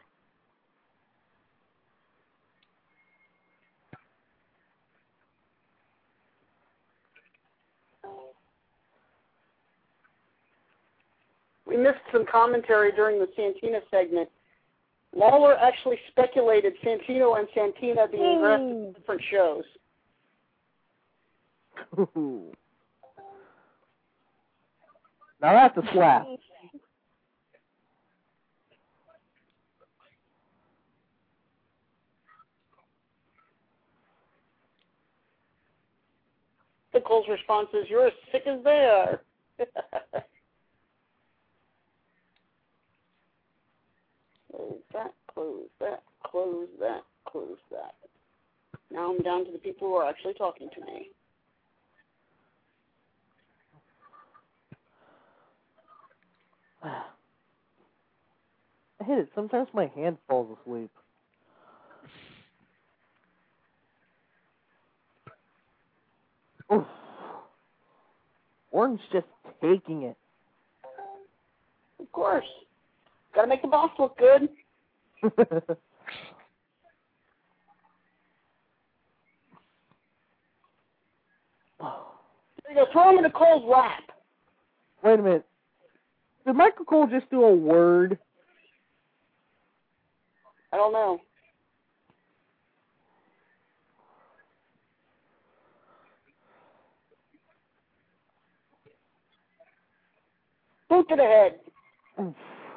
We missed some commentary during the Santina segment. Lawler actually speculated Santino and Santina being dressed in different shows. Ooh. Now that's a slap. Nicole's response is, "You're as sick as they are." Close that, close that, close that, close that. Now I'm down to the people who are actually talking to me. I hate it. Sometimes my hand falls asleep. Oof. Orton's just taking it. Of course. Gotta make the boss look good. There you go. Throw him into Cole's lap. Wait a minute. Did Michael Cole just do a word? I don't know. Boot to the head. Oof.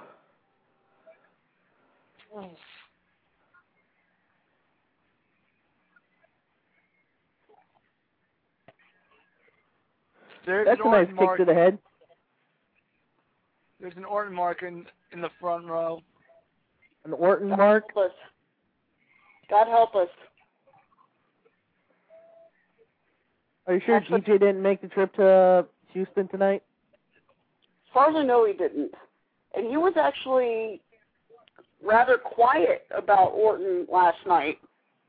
That's a nice kick to the head. There's an Orton mark in the front row. An Orton mark? God help us. Are you sure DJ didn't make the trip to Houston tonight? As far as I know, he didn't. And he was actually rather quiet about Orton last night.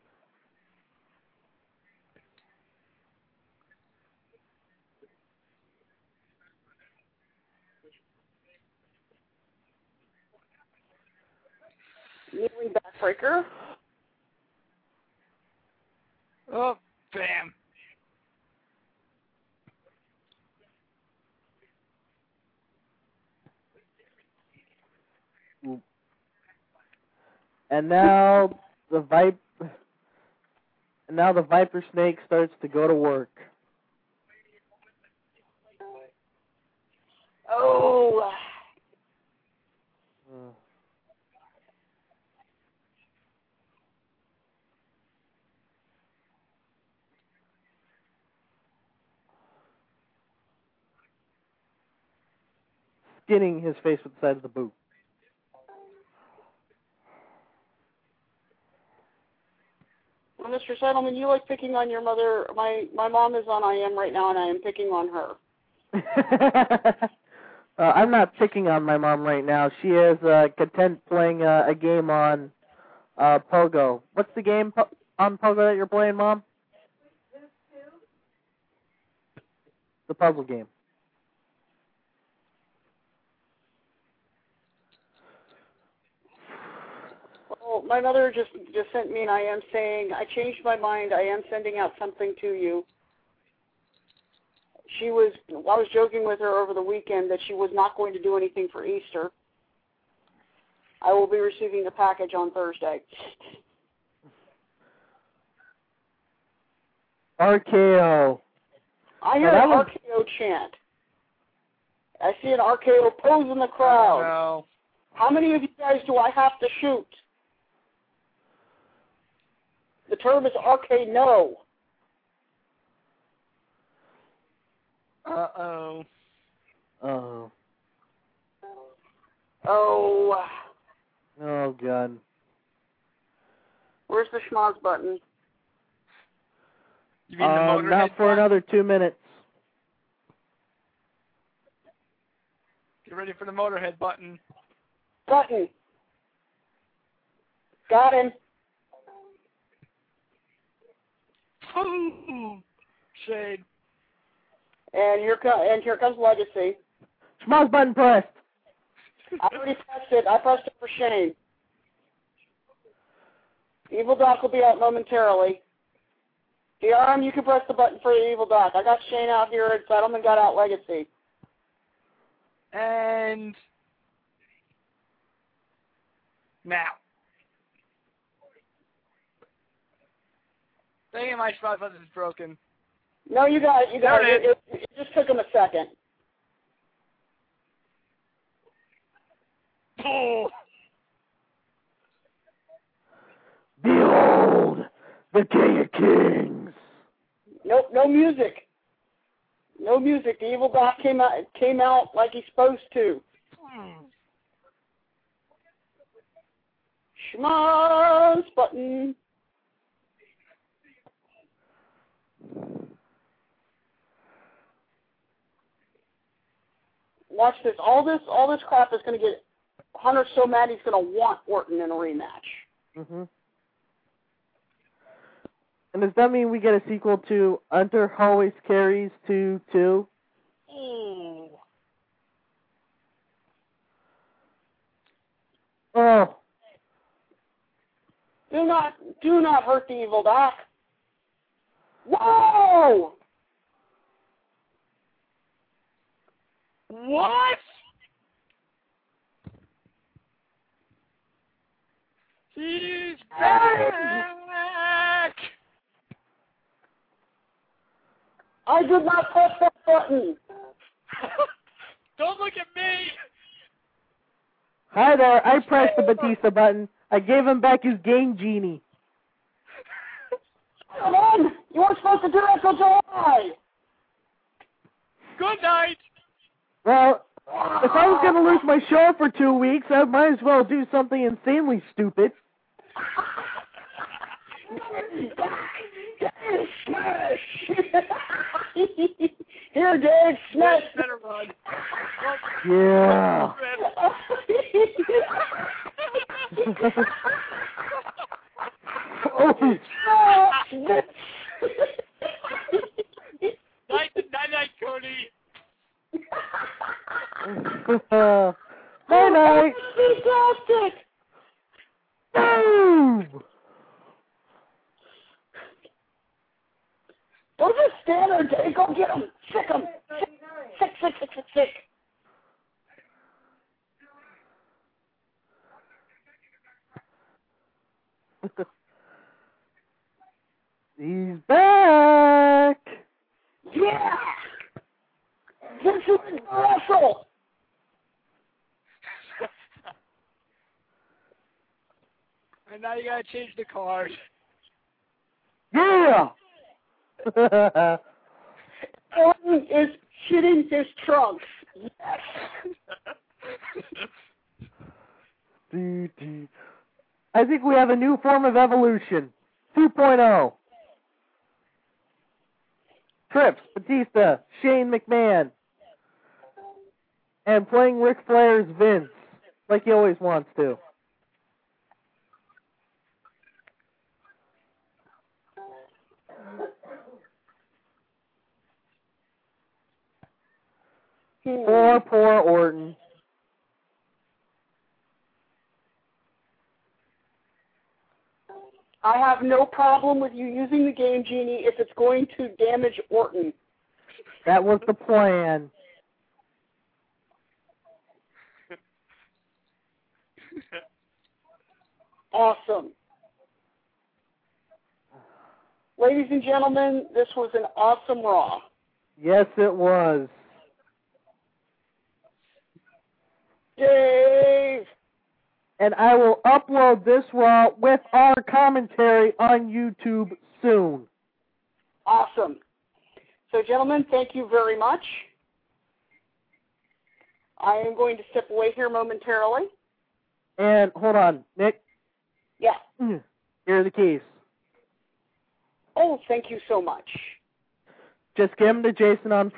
Kneeling backbreaker. Oh, bam. And now the Viper Snake starts to go to work. Oh. Skinning his face with the side of the boot. Well, Mr. Settleman, you like picking on your mother. My mom is on IM right now, and I am picking on her. I'm not picking on my mom right now. She is content playing a game on Pogo. What's the game on Pogo that you're playing, Mom? The puzzle game. Well, my mother just sent me an IM saying, I changed my mind. I am sending out something to you. I was joking with her over the weekend that she was not going to do anything for Easter. I will be receiving the package on Thursday. RKO. I hear an RKO chant. I see an RKO pose in the crowd. No. How many of you guys do I have to shoot? The term is RK no. Uh-oh. Oh. Oh. Oh, God. Where's the schmoz button? You mean the Motorhead not for button? another 2 minutes. Get ready for the Motorhead button. Button. Got him. Boom. Shade. And here comes Legacy. Schmoz button pressed. I already pressed it. I pressed it for Shane. Evil Doc will be out momentarily. DRM, you can press the button for the Evil Doc. I got Shane out here, and Settleman got out Legacy. And now. Dang it, my spot button is broken. No, you got it. It just took him a second. Oh. Behold, the King of Kings. Nope, no music. No music. The Evil Doc came out like he's supposed to. Schmoz button. Watch this. All this crap is going to get Hunter so mad he's going to want Orton in a rematch. Mm-hmm. And does that mean we get a sequel to Hunter Always Carries 2? Ooh. Oh. Do not hurt the Evil Doc. Whoa! What? He's back! I did not press that button. Don't look at me! Hi there, I pressed the Batista button. I gave him back his game genie. Come on! You weren't supposed to do that till July! Good night! Well, if I was going to lose my show for 2 weeks, I might as well do something insanely stupid. Smash! Here, Dave Smith. Better run. Yeah. Oh. Night, Cody. Night. Fantastic. Boom. Don't just stand there, Dave. Go get him. Sick him. Sick. He's back. Yeah. Vincent Russell. And now you gotta change the card. Yeah. Orton is shitting his trunks. Yes. I think we have a new form of evolution. 2.0. Trips, Batista, Shane McMahon. And playing Ric Flair's Vince, like he always wants to. Poor Orton. I have no problem with you using the Game Genie if it's going to damage Orton. That was the plan. Awesome. Ladies and gentlemen, this was an awesome Raw. Yes, it was. Dave! And I will upload this Raw with our commentary on YouTube soon. Awesome. So, gentlemen, thank you very much. I am going to step away here momentarily. And hold on, Nick. Yeah. Here are the keys. Oh, thank you so much. Just give them to Jason on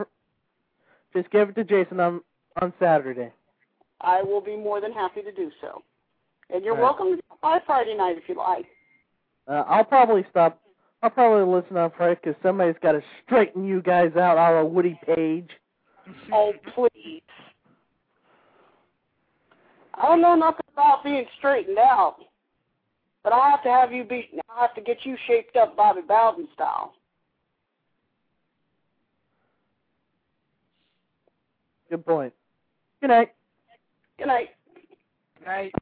Saturday. I will be more than happy to do so. And you're All right. welcome to stop by Friday night if you like. I'll probably listen on Friday because somebody's got to straighten you guys out on a Woody Page. Oh, please. I don't know nothing about being straightened out, but I have to have you I have to get you shaped up Bobby Bowden style. Good point. Good night. Good night. Night.